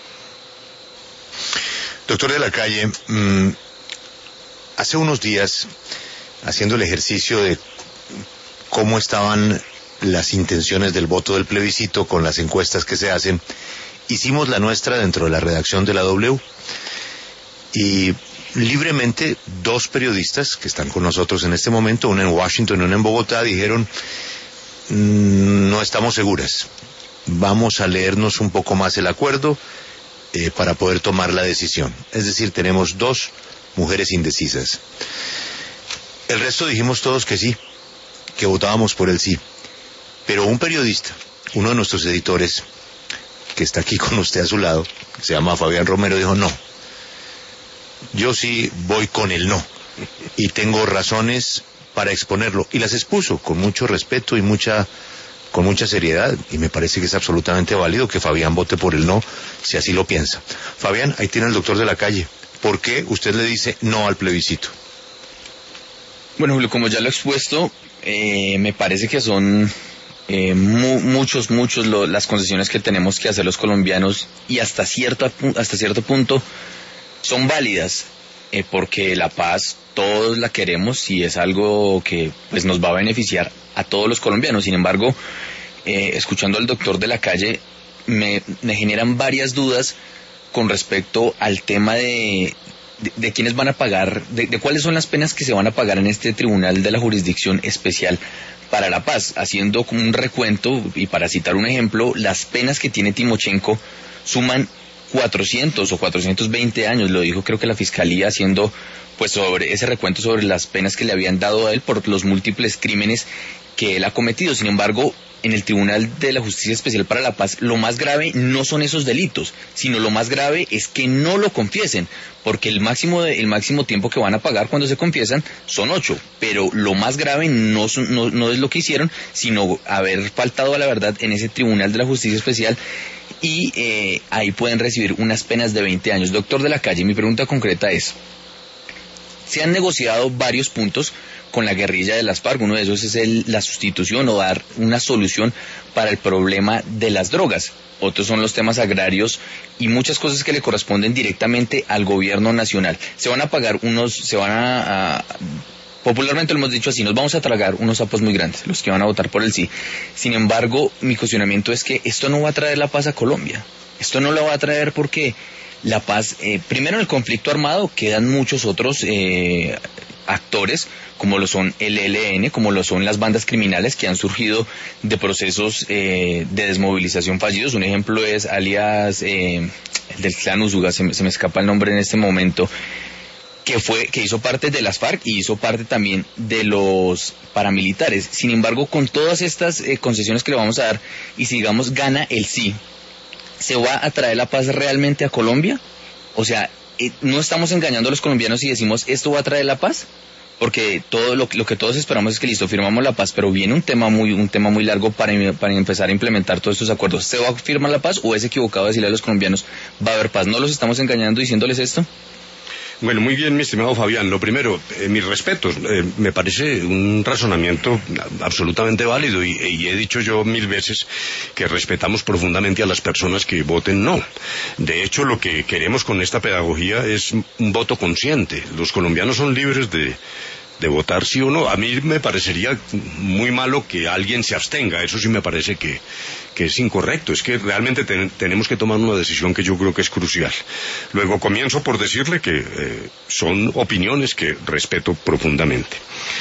Doctor de la Calle, hace unos días, haciendo el ejercicio de cómo estaban las intenciones del voto del plebiscito con las encuestas que se hacen, hicimos la nuestra dentro de la redacción de la W, y libremente dos periodistas que están con nosotros en este momento, una en Washington y una en Bogotá, dijeron: no estamos seguras, vamos a leernos un poco más el acuerdo para poder tomar la decisión. Es decir, tenemos dos mujeres indecisas. El resto dijimos todos que sí, que votábamos por el sí. Pero un periodista, uno de nuestros editores, que está aquí con usted a su lado, se llama Fabián Romero, dijo: no, yo sí voy con el no, y tengo razones para exponerlo, y las expuso con mucho respeto y con mucha seriedad, y me parece que es absolutamente válido que Fabián vote por el no, si así lo piensa. Fabián, ahí tiene el doctor de la Calle. ¿Por qué usted le dice no al plebiscito? Bueno, Julio, como ya lo he expuesto, me parece que son muchos las concesiones que tenemos que hacer los colombianos, y hasta cierto punto son válidas, porque la paz todos la queremos y es algo que pues nos va a beneficiar a todos los colombianos. Sin embargo, escuchando al doctor de la Calle, me generan varias dudas con respecto al tema de quiénes van a pagar, de cuáles son las penas que se van a pagar en este tribunal de la jurisdicción especial para la paz. Haciendo como un recuento, y para citar un ejemplo, las penas que tiene Timochenko suman 400 o 420 años, lo dijo creo que la Fiscalía, haciendo pues sobre ese recuento sobre las penas que le habían dado a él por los múltiples crímenes que él ha cometido. Sin embargo, en el Tribunal de la Justicia Especial para la Paz, lo más grave no son esos delitos, sino lo más grave es que no lo confiesen, porque el máximo tiempo que van a pagar cuando se confiesan son 8, pero lo más grave no es lo que hicieron, sino haber faltado a la verdad en ese Tribunal de la Justicia Especial, y ahí pueden recibir unas penas de 20 años. Doctor de la Calle, mi pregunta concreta es: se han negociado varios puntos con la guerrilla de las FARC. Uno de esos es la sustitución o dar una solución para el problema de las drogas. Otros son los temas agrarios y muchas cosas que le corresponden directamente al gobierno nacional. Se van a pagar se van a popularmente lo hemos dicho así, nos vamos a tragar unos sapos muy grandes, los que van a votar por el sí. Sin embargo, mi cuestionamiento es que esto no va a traer la paz a Colombia. Esto no la va a traer porque la paz, primero en el conflicto armado quedan muchos otros actores, como lo son el ELN, como lo son las bandas criminales que han surgido de procesos de desmovilización fallidos. Un ejemplo es alias el del clan Usuga, se me escapa el nombre en este momento, que hizo parte de las FARC y hizo parte también de los paramilitares. Sin embargo, con todas estas concesiones que le vamos a dar, y si digamos gana el sí, ¿se va a traer la paz realmente a Colombia? O sea, ¿no estamos engañando a los colombianos si decimos esto va a traer la paz? Porque todo lo que todos esperamos es que listo, firmamos la paz, pero viene un tema muy largo para empezar a implementar todos estos acuerdos. ¿Se va a firmar la paz o es equivocado decirle a los colombianos va a haber paz? ¿No los estamos engañando diciéndoles esto? Bueno, muy bien, mi estimado Fabián. Lo primero, mis respetos. Me parece un razonamiento absolutamente válido y he dicho yo 1000 veces que respetamos profundamente a las personas que voten no. De hecho, lo que queremos con esta pedagogía es un voto consciente. Los colombianos son libres de votar sí o no. A mí me parecería muy malo que alguien se abstenga. Eso sí me parece que es incorrecto. Es que realmente tenemos que tomar una decisión que yo creo que es crucial. Luego comienzo por decirle que son opiniones que respeto profundamente.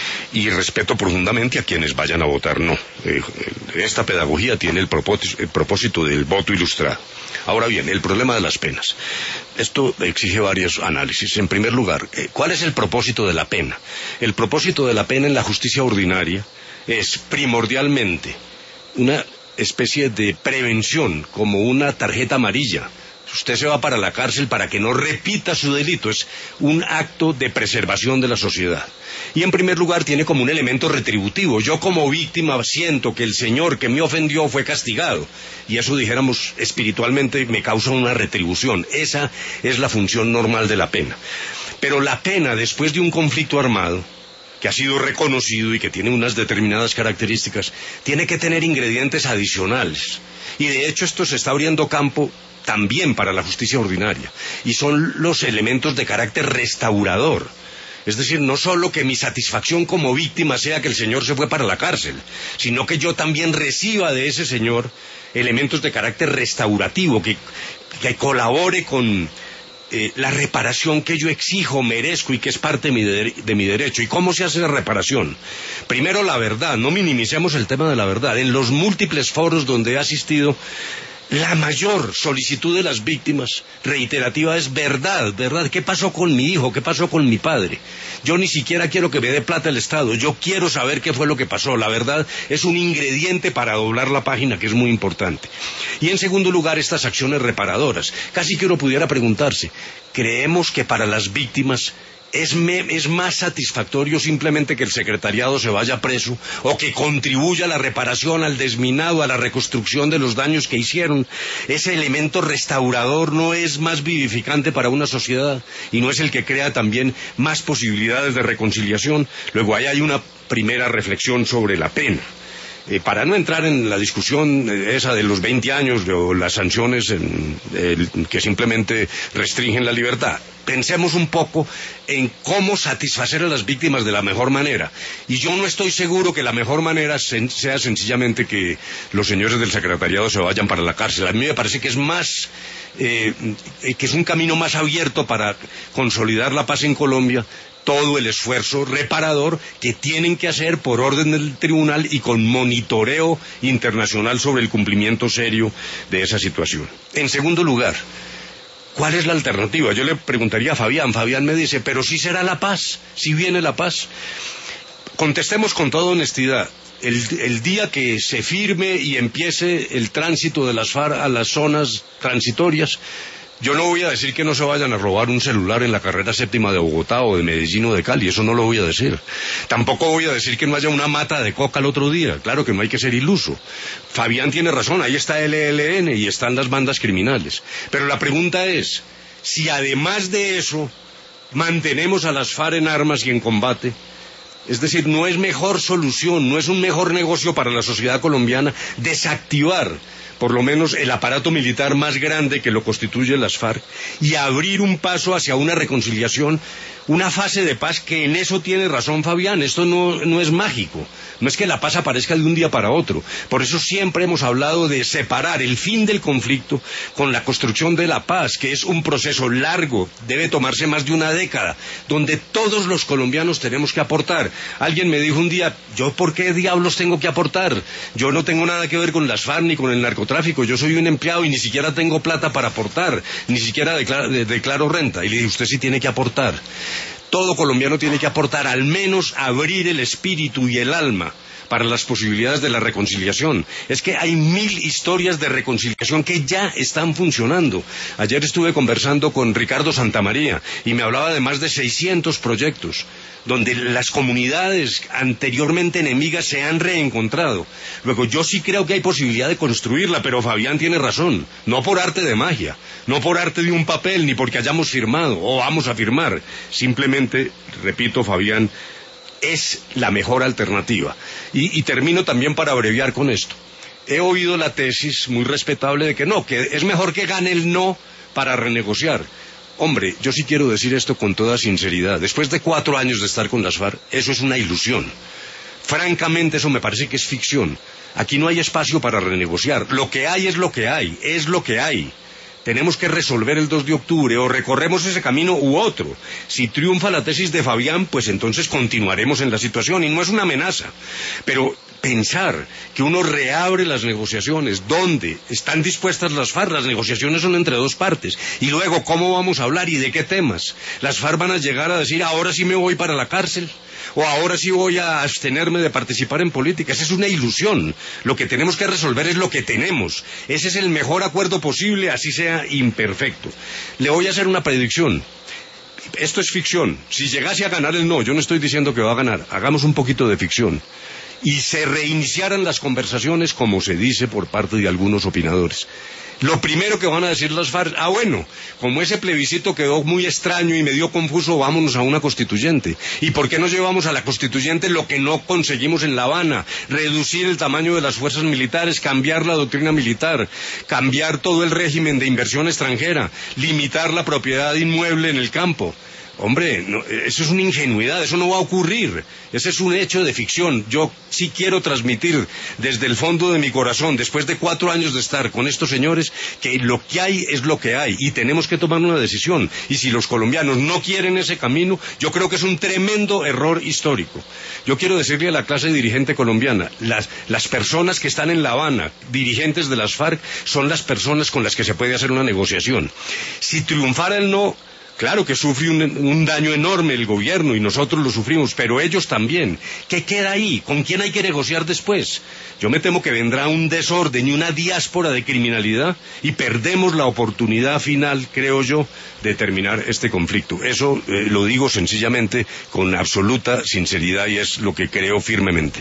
Y respeto profundamente a quienes vayan a votar no. Esta pedagogía tiene el propósito del voto ilustrado. Ahora bien, el problema de las penas. Esto exige varios análisis. En primer lugar, ¿cuál es el propósito de la pena? El propósito de la pena en la justicia ordinaria es primordialmente una especie de prevención, como una tarjeta amarilla. Usted se va para la cárcel para que no repita su delito. Es un acto de preservación de la sociedad. Y en primer lugar tiene como un elemento retributivo. Yo como víctima siento que el señor que me ofendió fue castigado. Y eso, dijéramos, espiritualmente me causa una retribución. Esa es la función normal de la pena. Pero la pena después de un conflicto armado, que ha sido reconocido y que tiene unas determinadas características, tiene que tener ingredientes adicionales. Y de hecho esto se está abriendo campo también para la justicia ordinaria. Y son los elementos de carácter restaurador. Es decir, no solo que mi satisfacción como víctima sea que el señor se fue para la cárcel, sino que yo también reciba de ese señor elementos de carácter restaurativo, que colabore con la reparación que yo exijo, merezco y que es parte de mi derecho. ¿Y cómo se hace la reparación? Primero, la verdad. No minimicemos el tema de la verdad. En los múltiples foros donde he asistido, la mayor solicitud de las víctimas reiterativa es verdad. ¿Qué pasó con mi hijo? ¿Qué pasó con mi padre? Yo ni siquiera quiero que me dé plata el Estado. Yo quiero saber qué fue lo que pasó. La verdad es un ingrediente para doblar la página que es muy importante. Y en segundo lugar, estas acciones reparadoras. Casi que uno pudiera preguntarse, ¿creemos que para las víctimas es más satisfactorio simplemente que el secretariado se vaya preso o que contribuya a la reparación, al desminado, a la reconstrucción de los daños que hicieron? Ese elemento restaurador no es más vivificante para una sociedad y no es el que crea también más posibilidades de reconciliación. Luego ahí hay una primera reflexión sobre la pena. Para no entrar en la discusión esa de los 20 años o las sanciones que simplemente restringen la libertad, pensemos un poco en cómo satisfacer a las víctimas de la mejor manera. Y yo no estoy seguro que la mejor manera sea sencillamente que los señores del secretariado se vayan para la cárcel. A mí me parece que es más, que es un camino más abierto para consolidar la paz en Colombia, todo el esfuerzo reparador que tienen que hacer por orden del tribunal y con monitoreo internacional sobre el cumplimiento serio de esa situación. En segundo lugar, ¿cuál es la alternativa? Yo le preguntaría a Fabián. Fabián me dice, pero sí será la paz, sí viene la paz. Contestemos con toda honestidad. El día que se firme y empiece el tránsito de las FARC a las zonas transitorias, yo no voy a decir que no se vayan a robar un celular en la carrera séptima de Bogotá o de Medellín o de Cali, eso no lo voy a decir. Tampoco voy a decir que no haya una mata de coca el otro día, claro que no hay que ser iluso. Fabián tiene razón, ahí está el ELN y están las bandas criminales. Pero la pregunta es, si además de eso mantenemos a las FARC en armas y en combate, Es decir, no es mejor solución, no es un mejor negocio para la sociedad colombiana desactivar por lo menos el aparato militar más grande que lo constituye las FARC y abrir un paso hacia una reconciliación, una fase de paz, que en eso tiene razón Fabián. Esto no es mágico, no es que la paz aparezca de un día para otro. Por eso siempre hemos hablado de separar el fin del conflicto con la construcción de la paz, que es un proceso largo, debe tomarse más de una década, donde todos los colombianos tenemos que aportar. Alguien me dijo un día, ¿yo por qué diablos tengo que aportar? Yo no tengo nada que ver con las FARC ni con el narcotráfico, yo soy un empleado y ni siquiera tengo plata para aportar, ni siquiera declaro renta. Y le dije, usted sí tiene que aportar. Todo colombiano tiene que aportar, al menos abrir el espíritu y el alma para las posibilidades de la reconciliación. Es que hay 1000 historias de reconciliación que ya están funcionando. Ayer estuve conversando con Ricardo Santamaría y me hablaba de más de 600 proyectos donde las comunidades anteriormente enemigas se han reencontrado. Luego, yo sí creo que hay posibilidad de construirla, pero Fabián tiene razón, no por arte de magia, no por arte de un papel, ni porque hayamos firmado o vamos a firmar. Simplemente, repito, Fabián, es la mejor alternativa. Y termino también para abreviar con esto. He oído la tesis muy respetable de que no, que es mejor que gane el no para renegociar. Hombre, yo sí quiero decir esto con toda sinceridad. Después de 4 años de estar con las FARC, eso es una ilusión. Francamente, eso me parece que es ficción. Aquí no hay espacio para renegociar. Lo que hay es lo que hay, es lo que hay. Tenemos que resolver el 2 de octubre, o recorremos ese camino u otro. Si triunfa la tesis de Fabián, pues entonces continuaremos en la situación, y no es una amenaza. Pero pensar que uno reabre las negociaciones, ¿dónde están dispuestas las FARC? Las negociaciones son entre 2 partes. Y luego, ¿cómo vamos a hablar y de qué temas? Las FARC van a llegar a decir, ahora sí me voy para la cárcel, o ahora sí voy a abstenerme de participar en política. Esa es una ilusión. Lo que tenemos que resolver es lo que tenemos. Ese es el mejor acuerdo posible, así sea imperfecto. Le voy a hacer una predicción. Esto es ficción. Si llegase a ganar el no, yo no estoy diciendo que va a ganar, hagamos un poquito de ficción, y se reiniciaran las conversaciones, como se dice por parte de algunos opinadores. Lo primero que van a decir las FARC, bueno, como ese plebiscito quedó muy extraño y medio confuso, vámonos a una constituyente. ¿Y por qué no llevamos a la constituyente lo que no conseguimos en La Habana? Reducir el tamaño de las fuerzas militares, cambiar la doctrina militar, cambiar todo el régimen de inversión extranjera, limitar la propiedad inmueble en el campo. Hombre, no, eso es una ingenuidad, eso no va a ocurrir, ese es un hecho de ficción. Yo sí quiero transmitir desde el fondo de mi corazón, después de 4 años de estar con estos señores, que lo que hay es lo que hay y tenemos que tomar una decisión. Y si los colombianos no quieren ese camino, yo creo que es un tremendo error histórico. Yo quiero decirle a la clase dirigente colombiana, las personas que están en La Habana, dirigentes de las FARC, son las personas con las que se puede hacer una negociación. Si triunfara el no, claro que sufre un daño enorme el gobierno y nosotros lo sufrimos, pero ellos también. ¿Qué queda ahí? ¿Con quién hay que negociar después? Yo me temo que vendrá un desorden y una diáspora de criminalidad y perdemos la oportunidad final, creo yo, de terminar este conflicto. Eso lo digo sencillamente con absoluta sinceridad y es lo que creo firmemente.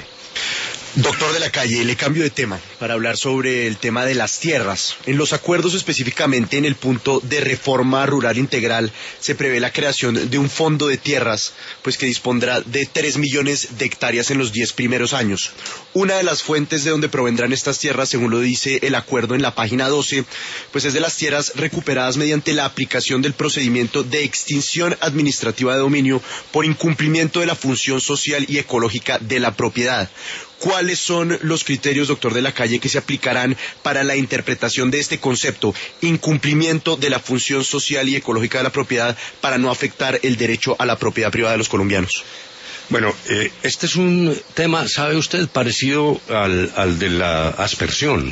Doctor de la Calle, le cambio de tema para hablar sobre el tema de las tierras. En los acuerdos, específicamente en el punto de reforma rural integral, se prevé la creación de un fondo de tierras, pues que dispondrá de 3 millones de hectáreas en los 10 primeros años. Una de las fuentes de donde provendrán estas tierras, según lo dice el acuerdo en la página 12, pues es de las tierras recuperadas mediante la aplicación del procedimiento de extinción administrativa de dominio por incumplimiento de la función social y ecológica de la propiedad. ¿Cuáles son los criterios, doctor de la Calle, que se aplicarán para la interpretación de este concepto, incumplimiento de la función social y ecológica de la propiedad, para no afectar el derecho a la propiedad privada de los colombianos? Bueno, este es un tema, ¿sabe usted?, parecido al de la aspersión,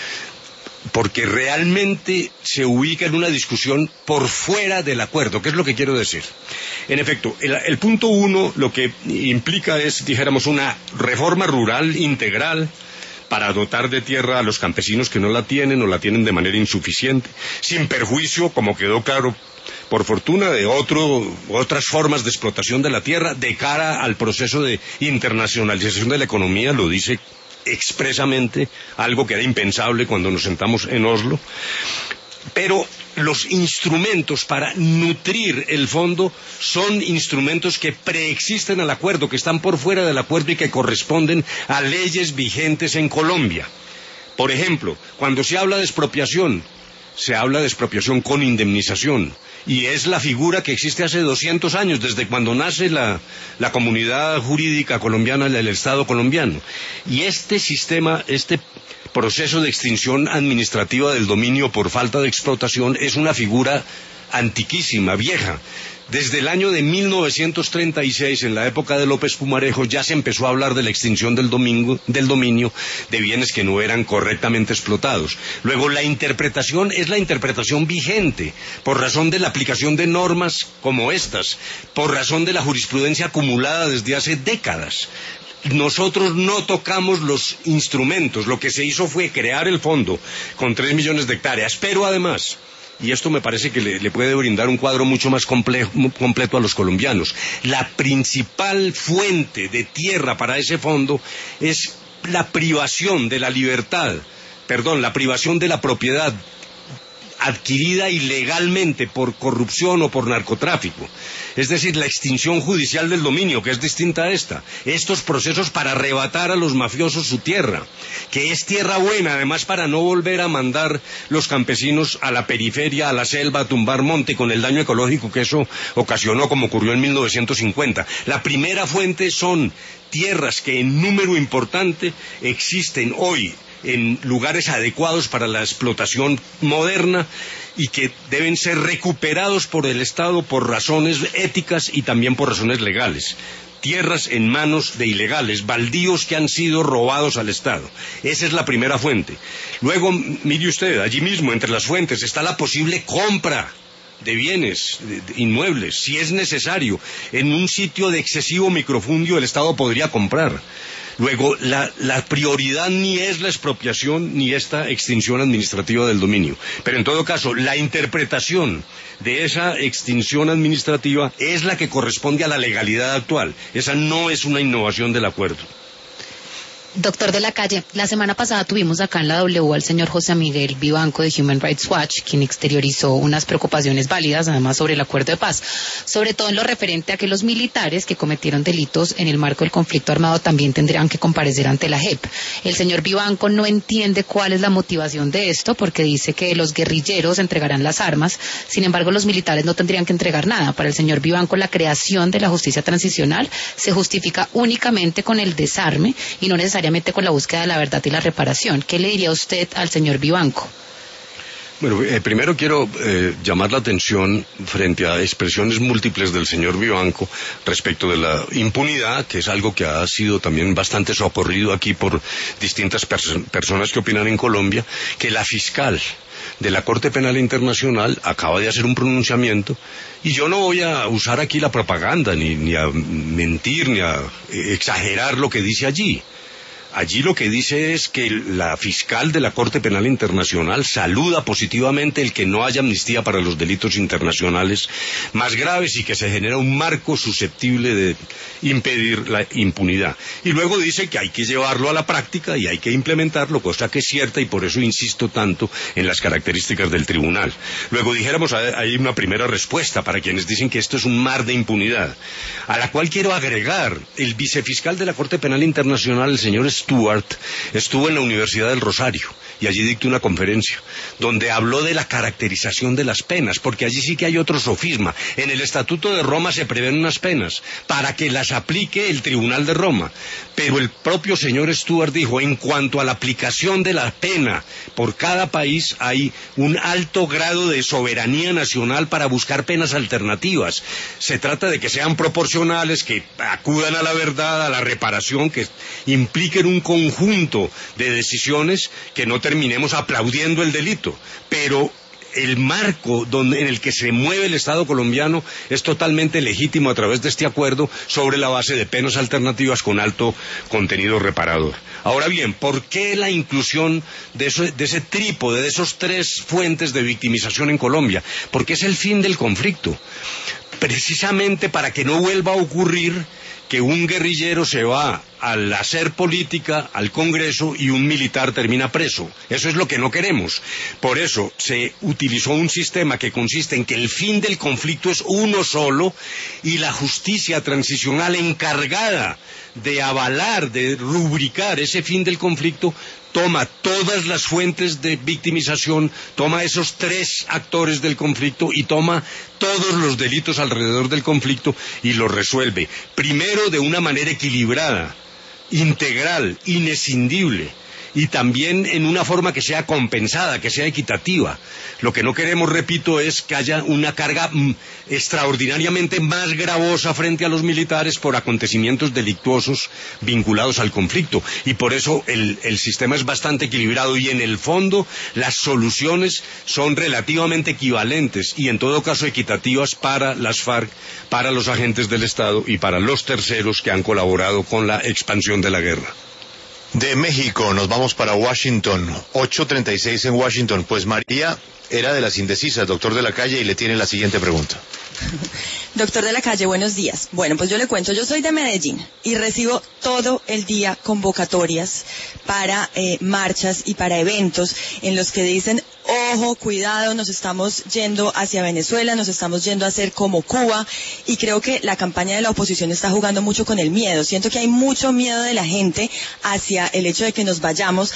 porque realmente se ubica en una discusión por fuera del acuerdo. ¿Qué es lo que quiero decir? En efecto, el punto 1 lo que implica es, dijéramos, una reforma rural integral para dotar de tierra a los campesinos que no la tienen o la tienen de manera insuficiente, sin perjuicio, como quedó claro, por fortuna, de otras formas de explotación de la tierra de cara al proceso de internacionalización de la economía, lo dice expresamente, algo que era impensable cuando nos sentamos en Oslo. Pero los instrumentos para nutrir el fondo son instrumentos que preexisten al acuerdo, que están por fuera del acuerdo y que corresponden a leyes vigentes en Colombia. Por ejemplo, cuando se habla de expropiación, se habla de expropiación con indemnización, y es la figura que existe hace 200 años, desde cuando nace la comunidad jurídica colombiana, el Estado colombiano. Y este sistema, este proceso de extinción administrativa del dominio por falta de explotación es una figura antiquísima, vieja. Desde el año de 1936, en la época de López Pumarejo, ya se empezó a hablar de la extinción del dominio de bienes que no eran correctamente explotados. Luego, la interpretación es la interpretación vigente, por razón de la aplicación de normas como estas, por razón de la jurisprudencia acumulada desde hace décadas. Nosotros no tocamos los instrumentos, lo que se hizo fue crear el fondo con 3 millones de hectáreas, pero además, y esto me parece que le puede brindar un cuadro mucho más completo a los colombianos, la principal fuente de tierra para ese fondo es la privación de la libertad, la privación de la propiedad adquirida ilegalmente por corrupción o por narcotráfico. Es decir, la extinción judicial del dominio, que es distinta a esta. Estos procesos para arrebatar a los mafiosos su tierra, que es tierra buena, además para no volver a mandar los campesinos a la periferia, a la selva, a tumbar monte, con el daño ecológico que eso ocasionó, como ocurrió en 1950. La primera fuente son tierras que en número importante existen hoy en lugares adecuados para la explotación moderna y que deben ser recuperados por el Estado por razones éticas y también por razones legales. Tierras en manos de ilegales, baldíos que han sido robados al Estado. Esa es la primera fuente. Luego, mire usted, allí mismo entre las fuentes está la posible compra de bienes, de inmuebles, si es necesario. En un sitio de excesivo microfundio el Estado podría comprar. Luego, la prioridad ni es la expropiación ni esta extinción administrativa del dominio. Pero en todo caso, la interpretación de esa extinción administrativa es la que corresponde a la legalidad actual. Esa no es una innovación del acuerdo. Doctor de la Calle, la semana pasada tuvimos acá en la W al señor José Miguel Vivanco de Human Rights Watch, quien exteriorizó unas preocupaciones válidas, además, sobre el acuerdo de paz, sobre todo en lo referente a que los militares que cometieron delitos en el marco del conflicto armado también tendrían que comparecer ante la JEP. El señor Vivanco no entiende cuál es la motivación de esto, porque dice que los guerrilleros entregarán las armas, sin embargo los militares no tendrían que entregar nada. Para el señor Vivanco, la creación de la justicia transicional se justifica únicamente con el desarme y no necesariamente con la búsqueda de la verdad y la reparación. ¿Qué le diría usted al señor Vivanco? Bueno, primero quiero llamar la atención frente a expresiones múltiples del señor Vivanco respecto de la impunidad, que es algo que ha sido también bastante socorrido aquí por distintas personas que opinan en Colombia, que la fiscal de la Corte Penal Internacional acaba de hacer un pronunciamiento, y yo no voy a usar aquí la propaganda, ni a mentir, ni a exagerar lo que dice allí. Allí lo que dice es que la fiscal de la Corte Penal Internacional saluda positivamente el que no haya amnistía para los delitos internacionales más graves y que se genera un marco susceptible de impedir la impunidad. Y luego dice que hay que llevarlo a la práctica y hay que implementarlo, cosa que es cierta, y por eso insisto tanto en las características del tribunal. Luego dijéramos, hay una primera respuesta para quienes dicen que esto es un mar de impunidad, a la cual quiero agregar: el vicefiscal de la Corte Penal Internacional, el señor Stewart, estuvo en la Universidad del Rosario y allí dictó una conferencia donde habló de la caracterización de las penas, porque allí sí que hay otro sofisma. En el Estatuto de Roma se prevén unas penas para que las aplique el Tribunal de Roma, pero el propio señor Stewart dijo: en cuanto a la aplicación de la pena por cada país, hay un alto grado de soberanía nacional para buscar penas alternativas. Se trata de que sean proporcionales, que acudan a la verdad, a la reparación, que impliquen un conjunto de decisiones, que no terminemos aplaudiendo el delito, pero el marco en el que se mueve el Estado colombiano es totalmente legítimo a través de este acuerdo, sobre la base de penas alternativas con alto contenido reparador. Ahora bien, ¿por qué la inclusión de ese trípode, de esos tres fuentes de victimización en Colombia? Porque es el fin del conflicto. precisamente para que no vuelva a ocurrir que un guerrillero se va al hacer política al Congreso y un militar termina preso. Eso es lo que no queremos. Por eso se utilizó un sistema que consiste en que el fin del conflicto es uno solo y la justicia transicional encargada de avalar, de rubricar ese fin del conflicto, toma todas las fuentes de victimización, toma esos 3 actores del conflicto y toma todos los delitos alrededor del conflicto y los resuelve. Primero de una manera equilibrada, integral, inescindible, y también en una forma que sea compensada, que sea equitativa. Lo que no queremos, repito, es que haya una carga extraordinariamente más gravosa frente a los militares por acontecimientos delictuosos vinculados al conflicto. Y por eso el sistema es bastante equilibrado y en el fondo las soluciones son relativamente equivalentes y en todo caso equitativas para las FARC, para los agentes del Estado y para los terceros que han colaborado con la expansión de la guerra. De México nos vamos para Washington, 8:36 en Washington. Pues María era de las indecisas, doctor de la Calle, y le tiene la siguiente pregunta. Doctor de la Calle, buenos días. Bueno, pues yo le cuento, yo soy de Medellín y recibo todo el día convocatorias para marchas y para eventos en los que dicen, ojo, cuidado, nos estamos yendo hacia Venezuela, nos estamos yendo a ser como Cuba, y creo que la campaña de la oposición está jugando mucho con el miedo. Siento que hay mucho miedo de la gente hacia el hecho de que nos vayamos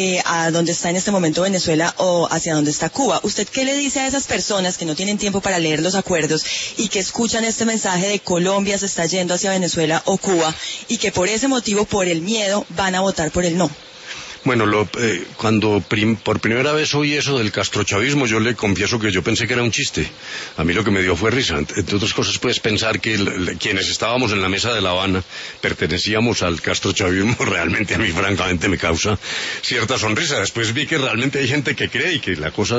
a donde está en este momento Venezuela o hacia donde está Cuba. ¿Usted qué le dice a esas personas que no tienen tiempo para leer los acuerdos y que escuchan este mensaje de Colombia se está yendo hacia Venezuela o Cuba y que por ese motivo, por el miedo, van a votar por el no? Bueno, cuando por primera vez oí eso del castrochavismo, yo le confieso que yo pensé que era un chiste. A mí lo que me dio fue risa. Entre otras cosas, puedes pensar que quienes estábamos en la mesa de La Habana pertenecíamos al castrochavismo. Realmente a mí, francamente, me causa cierta sonrisa. Después vi que realmente hay gente que cree y que la cosa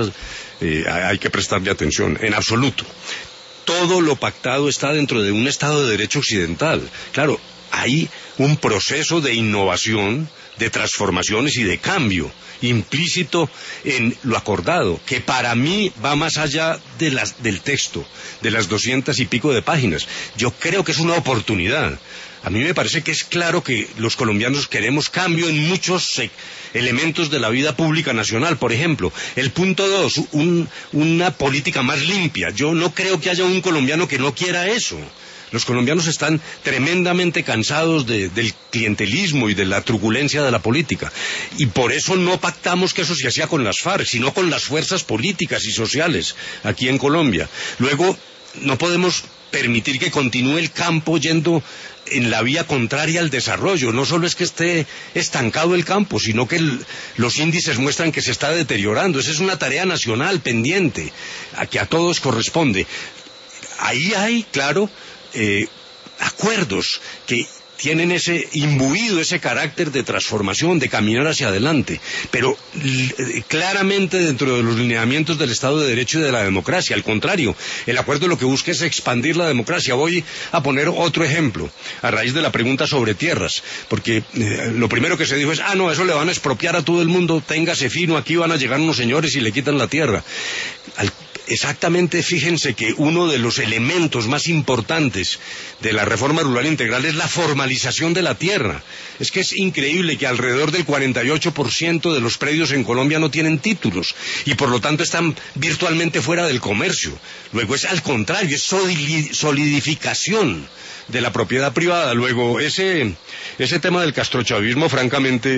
hay que prestarle atención. En absoluto. Todo lo pactado está dentro de un Estado de Derecho occidental. Claro, hay un proceso de innovación, de transformaciones y de cambio implícito en lo acordado, que para mí va más allá del texto, de las 200 y pico de páginas. Yo creo que es una oportunidad. A mí me parece que es claro que los colombianos queremos cambio en muchos elementos de la vida pública nacional. Por ejemplo, el punto 2, una política más limpia. Yo no creo que haya un colombiano que no quiera eso. Los colombianos están tremendamente cansados del clientelismo y de la truculencia de la política. Y por eso no pactamos que eso se hacía con las FARC, sino con las fuerzas políticas y sociales aquí en Colombia. Luego, no podemos permitir que continúe el campo yendo en la vía contraria al desarrollo. No solo es que esté estancado el campo, sino que los índices muestran que se está deteriorando. Esa es una tarea nacional pendiente, a que a todos corresponde. Ahí hay, claro, acuerdos que tienen imbuido ese carácter de transformación, de caminar hacia adelante, pero claramente dentro de los lineamientos del Estado de Derecho y de la democracia. Al contrario, el acuerdo lo que busca es expandir la democracia. Voy a poner otro ejemplo, a raíz de la pregunta sobre tierras, porque lo primero que se dijo es, no, eso le van a expropiar a todo el mundo, téngase fino, aquí van a llegar unos señores y le quitan la tierra. Exactamente, fíjense que uno de los elementos más importantes de la reforma rural integral es la formalización de la tierra. Es que es increíble que alrededor del 48% de los predios en Colombia no tienen títulos y por lo tanto están virtualmente fuera del comercio. Luego es al contrario, es solidificación de la propiedad privada. Luego ese tema del castrochavismo, francamente,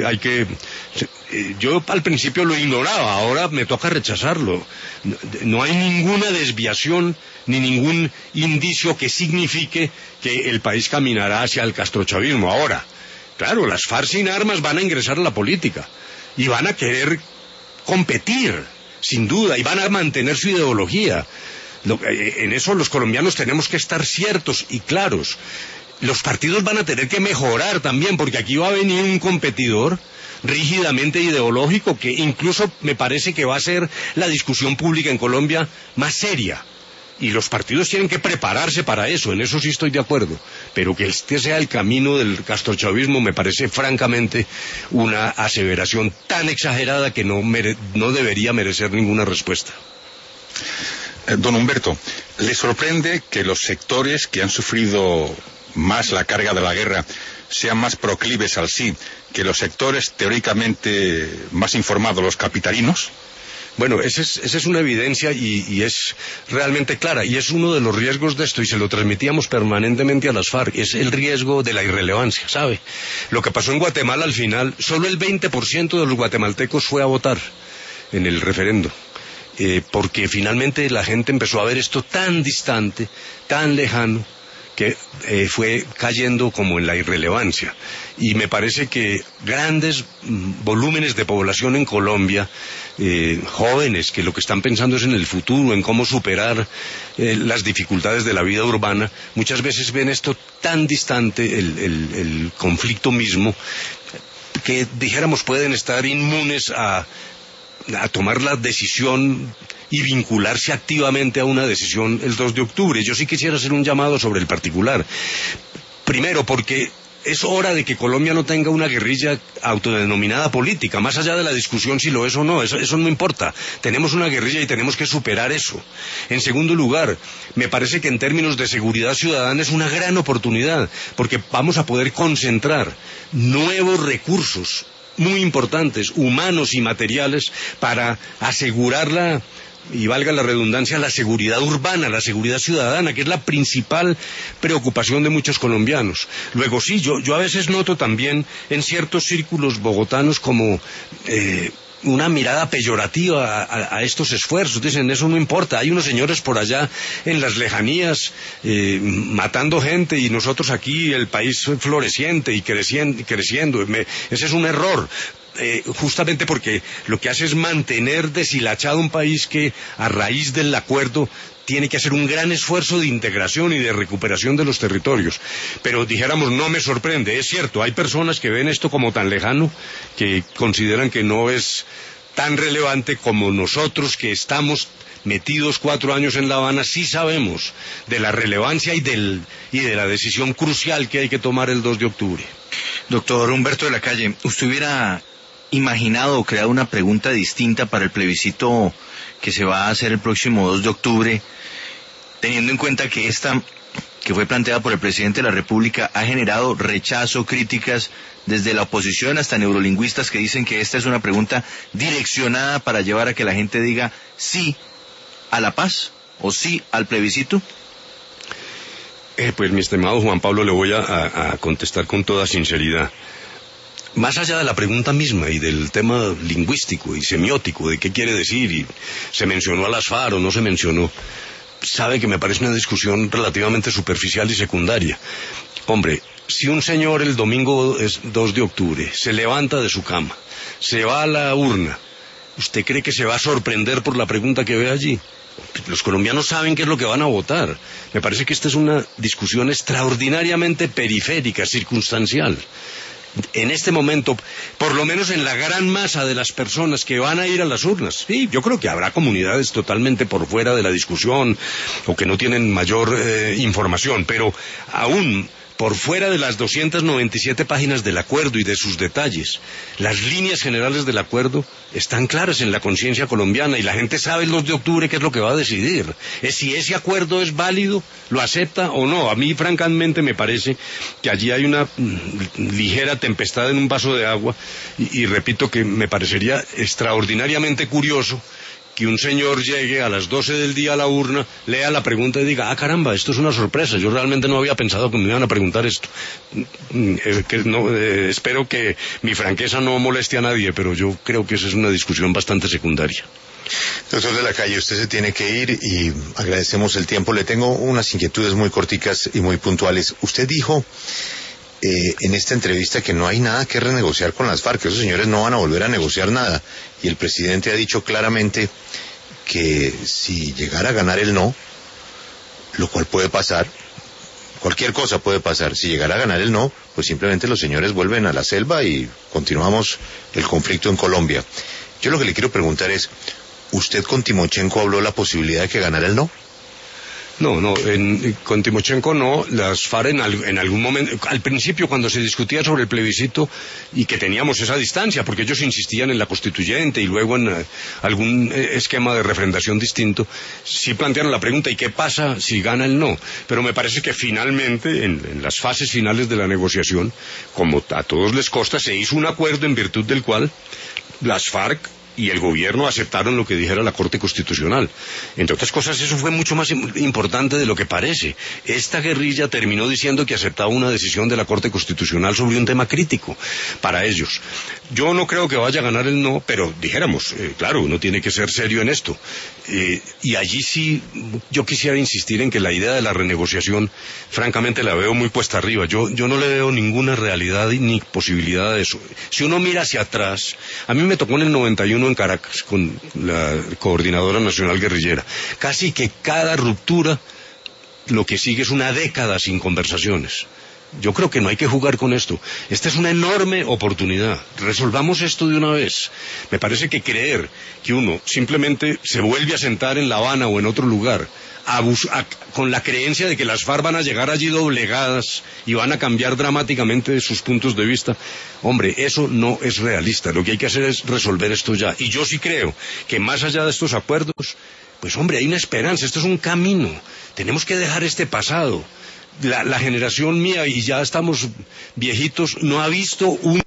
yo al principio lo ignoraba, ahora me toca rechazarlo. No hay ninguna desviación ni ningún indicio que signifique que el país caminará hacia el castrochavismo. Ahora, claro, las FARC sin armas van a ingresar a la política y van a querer competir, sin duda, y van a mantener su ideología. En eso los colombianos tenemos que estar ciertos y claros. Los partidos van a tener que mejorar también, porque aquí va a venir un competidor rígidamente ideológico que incluso me parece que va a ser la discusión pública en Colombia más seria. Y los partidos tienen que prepararse para eso, en eso sí estoy de acuerdo. Pero que este sea el camino del castrochavismo me parece francamente una aseveración tan exagerada que no debería merecer ninguna respuesta. Don Humberto, ¿le sorprende que los sectores que han sufrido más la carga de la guerra sean más proclives al sí que los sectores teóricamente más informados, los capitalinos? Bueno, esa es una evidencia y es realmente clara, y es uno de los riesgos de esto, y se lo transmitíamos permanentemente a las FARC, es el riesgo de la irrelevancia, ¿sabe? Lo que pasó en Guatemala al final, solo el 20% de los guatemaltecos fue a votar en el referendo, porque finalmente la gente empezó a ver esto tan distante, tan lejano, que fue cayendo como en la irrelevancia. Y me parece que grandes volúmenes de población en Colombia, jóvenes que lo que están pensando es en el futuro, en cómo superar las dificultades de la vida urbana, muchas veces ven esto tan distante, el conflicto mismo, que dijéramos pueden estar inmunes a tomar la decisión y vincularse activamente a una decisión el 2 de octubre. Yo sí quisiera hacer un llamado sobre el particular. Primero, porque es hora de que Colombia no tenga una guerrilla autodenominada política, más allá de la discusión si lo es o no, eso no importa. Tenemos una guerrilla y tenemos que superar eso. En segundo lugar, me parece que en términos de seguridad ciudadana es una gran oportunidad, porque vamos a poder concentrar nuevos recursos muy importantes, humanos y materiales, para asegurar y valga la redundancia, la seguridad urbana, la seguridad ciudadana, que es la principal preocupación de muchos colombianos. Luego sí, yo a veces noto también en ciertos círculos bogotanos como una mirada peyorativa a estos esfuerzos. Dicen, eso no importa, hay unos señores por allá en las lejanías matando gente y nosotros aquí, el país floreciente y creciendo. Ese es un error. Justamente porque lo que hace es mantener deshilachado un país que a raíz del acuerdo tiene que hacer un gran esfuerzo de integración y de recuperación de los territorios. Pero dijéramos, no me sorprende, es cierto, hay personas que ven esto como tan lejano, que consideran que no es tan relevante como nosotros que estamos metidos 4 años en La Habana, sí sabemos de la relevancia y de la decisión crucial que hay que tomar el 2 de octubre. Doctor Humberto de la Calle, ¿usted hubiera imaginado o creado una pregunta distinta para el plebiscito que se va a hacer el próximo 2 de octubre, teniendo en cuenta que esta, que fue planteada por el presidente de la República, ha generado rechazo, críticas desde la oposición hasta neurolingüistas que dicen que esta es una pregunta direccionada para llevar a que la gente diga sí a la paz o sí al plebiscito? Pues mi estimado Juan Pablo, le voy a contestar con toda sinceridad. Más allá de la pregunta misma y del tema lingüístico y semiótico, de qué quiere decir, y se mencionó a las FARC o no se mencionó, sabe que me parece una discusión relativamente superficial y secundaria. Hombre, si un señor el domingo 2 de octubre se levanta de su cama, se va a la urna, ¿usted cree que se va a sorprender por la pregunta que ve allí? Los colombianos saben qué es lo que van a votar. Me parece que esta es una discusión extraordinariamente periférica, circunstancial. En este momento, por lo menos en la gran masa de las personas que van a ir a las urnas, sí, yo creo que habrá comunidades totalmente por fuera de la discusión o que no tienen mayor información, pero aún por fuera de las 297 páginas del acuerdo y de sus detalles, las líneas generales del acuerdo están claras en la conciencia colombiana y la gente sabe el 2 de octubre qué es lo que va a decidir. Es si ese acuerdo es válido, lo acepta o no. A mí francamente me parece que allí hay una ligera tempestad en un vaso de agua y repito que me parecería extraordinariamente curioso que un señor llegue a las 12 del día a la urna, lea la pregunta y diga, caramba, esto es una sorpresa, yo realmente no había pensado que me iban a preguntar esto. Espero que mi franqueza no moleste a nadie, pero yo creo que esa es una discusión bastante secundaria. Doctor de la Calle, usted se tiene que ir y agradecemos el tiempo. Le tengo unas inquietudes muy corticas y muy puntuales. Usted dijo en esta entrevista que no hay nada que renegociar con las FARC, que esos señores no van a volver a negociar nada, y el presidente ha dicho claramente que si llegara a ganar el no, lo cual puede pasar, cualquier cosa puede pasar, si llegara a ganar el no, pues simplemente los señores vuelven a la selva y continuamos el conflicto en Colombia. Yo lo que le quiero preguntar es, ¿usted con Timochenko habló la posibilidad de que ganara el no? No, con Timochenko no, las FARC en algún momento, al principio cuando se discutía sobre el plebiscito y que teníamos esa distancia, porque ellos insistían en la constituyente y luego en algún esquema de refrendación distinto, sí plantearon la pregunta, ¿y qué pasa si gana el no? Pero me parece que finalmente, en las fases finales de la negociación, como a todos les consta, se hizo un acuerdo en virtud del cual las FARC y el gobierno aceptaron lo que dijera la Corte Constitucional. Entre otras cosas, eso fue mucho más importante de lo que parece. Esta guerrilla terminó diciendo que aceptaba una decisión de la Corte Constitucional sobre un tema crítico para ellos. Yo no creo que vaya a ganar el no, pero dijéramos, claro, uno tiene que ser serio en esto. Y allí sí, yo quisiera insistir en que la idea de la renegociación, francamente la veo muy puesta arriba. Yo no le veo ninguna realidad ni posibilidad de eso. Si uno mira hacia atrás, a mí me tocó en el 91 en Caracas con la Coordinadora Nacional Guerrillera. Casi que cada ruptura lo que sigue es una década sin conversaciones. Yo creo que no hay que jugar con esto. Esta es una enorme oportunidad. Resolvamos esto de una vez. Me parece que creer que uno simplemente se vuelve a sentar en La Habana o en otro lugar con la creencia de que las FARC van a llegar allí doblegadas y van a cambiar dramáticamente sus puntos de vista, hombre, eso no es realista. Lo que hay que hacer es resolver esto ya. Y yo sí creo que más allá de estos acuerdos, pues hombre, hay una esperanza, esto es un camino. Tenemos que dejar este pasado. La generación mía, y ya estamos viejitos, no ha visto un...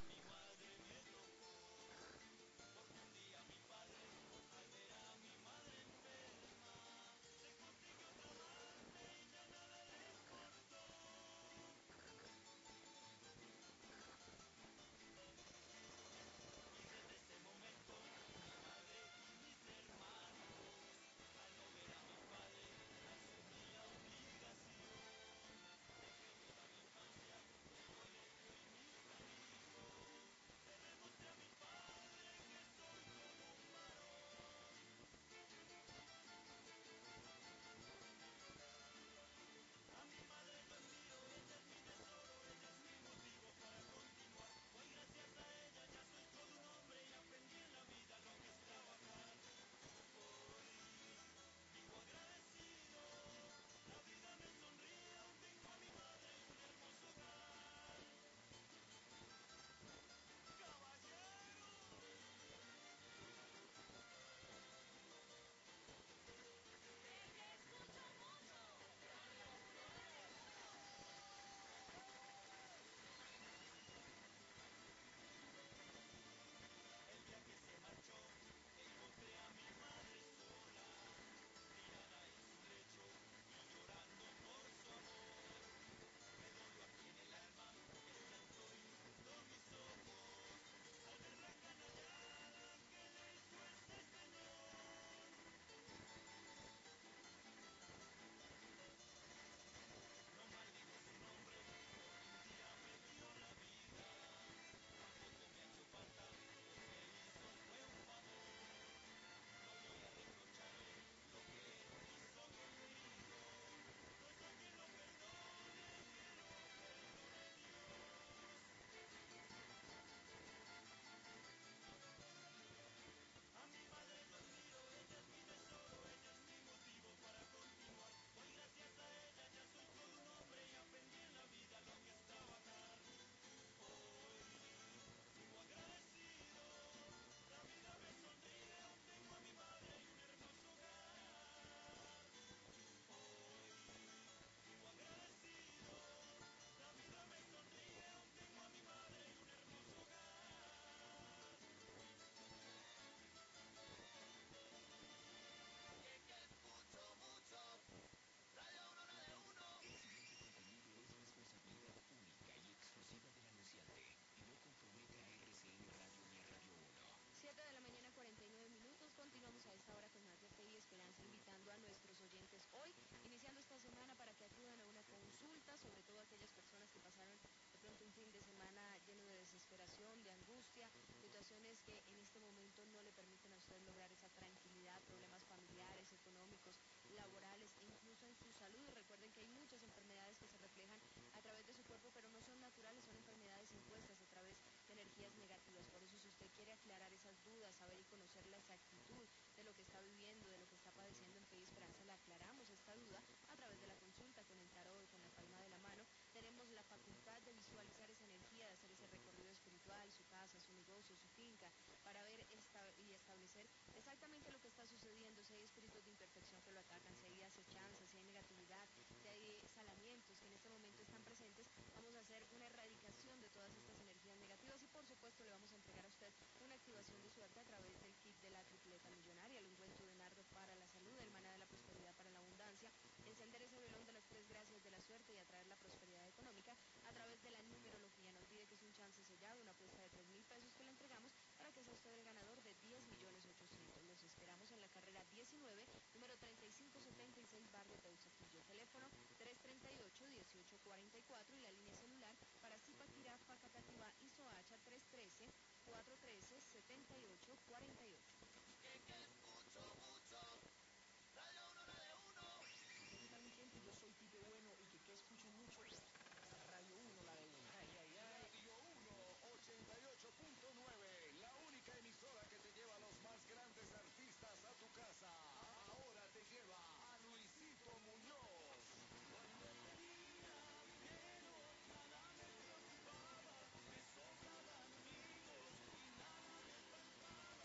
de lo que está viviendo, de lo que está padeciendo en Fe y Esperanza, le aclaramos esta duda a través cómo te lo atacan, si hay acechanza, si hay negatividad, si hay salamientos que en este momento están presentes. Vamos a hacer una erradicación de todas estas energías negativas y por supuesto le vamos a entregar a usted una activación de suerte a través del kit de la tripleta millonaria, el ungüento de nardo para la salud, el maná de la prosperidad para la abundancia, encender ese velón de las 3 gracias de la suerte y atraer la prosperidad económica a través de la numerología. No olvide que es un chance sellado, una apuesta de 3.000 pesos que le entregamos para que sea usted el ganador de 10.800.000. Los esperamos en la carrera 19, número 3576, Barrio Teusaquillo. Teléfono 338-1844 y la línea celular para Zipaquirá, Facatativá y Soacha 313-413-7848. Yo soy Tite Bueno y que escuchen mucho Radio 1, la de 1. Radio 1, 88.9, la única emisora que te lleva a los más grandes artistas a tu casa. Ahora te lleva a Luisito Muñoz. Cuando tenía dinero, nada me preocupaba, me sobraban amigos y nada me faltaba.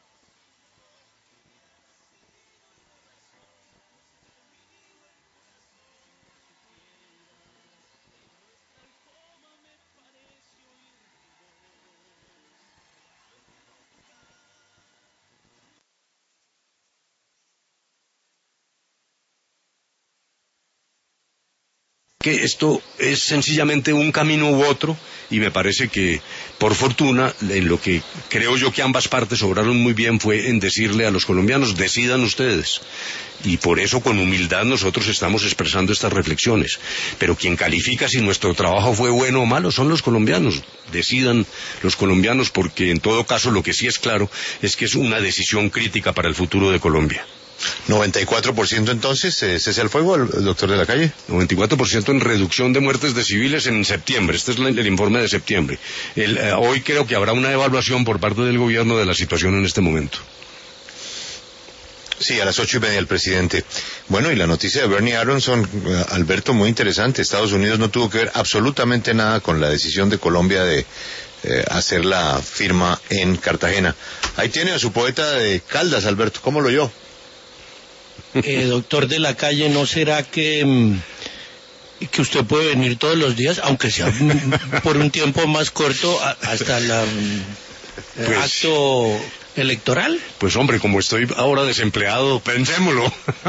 Que esto es sencillamente un camino u otro, y me parece que, por fortuna, en lo que creo yo que ambas partes obraron muy bien fue en decirle a los colombianos, decidan ustedes. Y por eso, con humildad, nosotros estamos expresando estas reflexiones. Pero quien califica si nuestro trabajo fue bueno o malo son los colombianos. Decidan los colombianos, porque en todo caso lo que sí es claro es que es una decisión crítica para el futuro de Colombia. 94% entonces, cese el fuego, el doctor de la calle. 94% en reducción de muertes de civiles en septiembre. Este es el informe de septiembre. Hoy creo que habrá una evaluación por parte del gobierno de la situación en este momento. Sí, a las 8:30 el presidente. Bueno, y la noticia de Bernie Aronson, Alberto, muy interesante. Estados Unidos no tuvo que ver absolutamente nada con la decisión de Colombia de hacer la firma en Cartagena. Ahí tiene a su poeta de Caldas, Alberto, ¿cómo lo oyó? Doctor de la calle, ¿no será que usted puede venir todos los días, aunque sea por un tiempo más corto, hasta el acto electoral? Pues hombre, como estoy ahora desempleado, pensémoslo.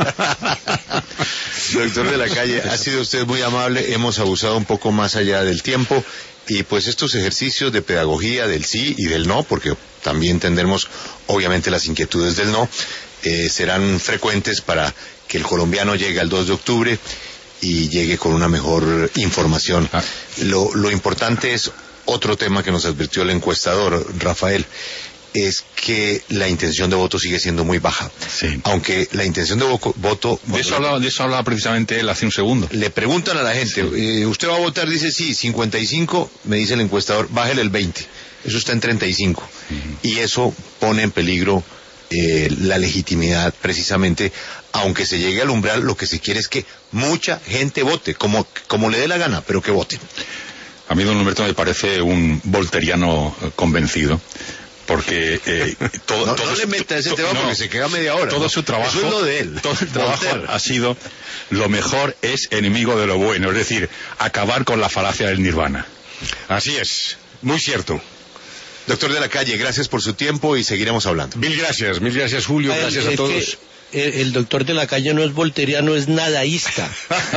Doctor de la calle, ha sido usted muy amable, hemos abusado un poco más allá del tiempo, y pues estos ejercicios de pedagogía del sí y del no, porque también tendremos obviamente las inquietudes del no, serán frecuentes para que el colombiano llegue al 2 de octubre y llegue con una mejor información. Lo importante es otro tema que nos advirtió el encuestador, Rafael, es que la intención de voto sigue siendo muy baja. Sí. Aunque la intención de voto... De eso hablaba precisamente él hace un segundo. Le preguntan a la gente, ¿usted va a votar? Dice sí, 55, me dice el encuestador, bájele el 20. Eso está en 35. Y eso pone en peligro la legitimidad, precisamente, aunque se llegue al umbral, lo que se quiere es que mucha gente vote, como le dé la gana, pero que voten. A mí, don Humberto, me parece un volteriano convencido, porque no le meta ese tema porque se queda media hora. Todo su trabajo, eso es lo de él. Todo el trabajo ha sido lo mejor es enemigo de lo bueno, es decir, acabar con la falacia del nirvana. Así es, muy cierto. Doctor de la calle, gracias por su tiempo y seguiremos hablando. Mil gracias Julio, gracias a todos. El doctor de la calle no es volteriano, es nadaísta.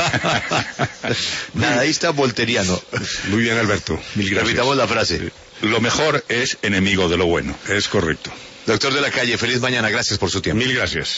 Nadaísta volteriano. Muy bien, Alberto, mil gracias. Repitamos la frase. Lo mejor es enemigo de lo bueno. Es correcto. Doctor de la calle, feliz mañana, gracias por su tiempo. Mil gracias.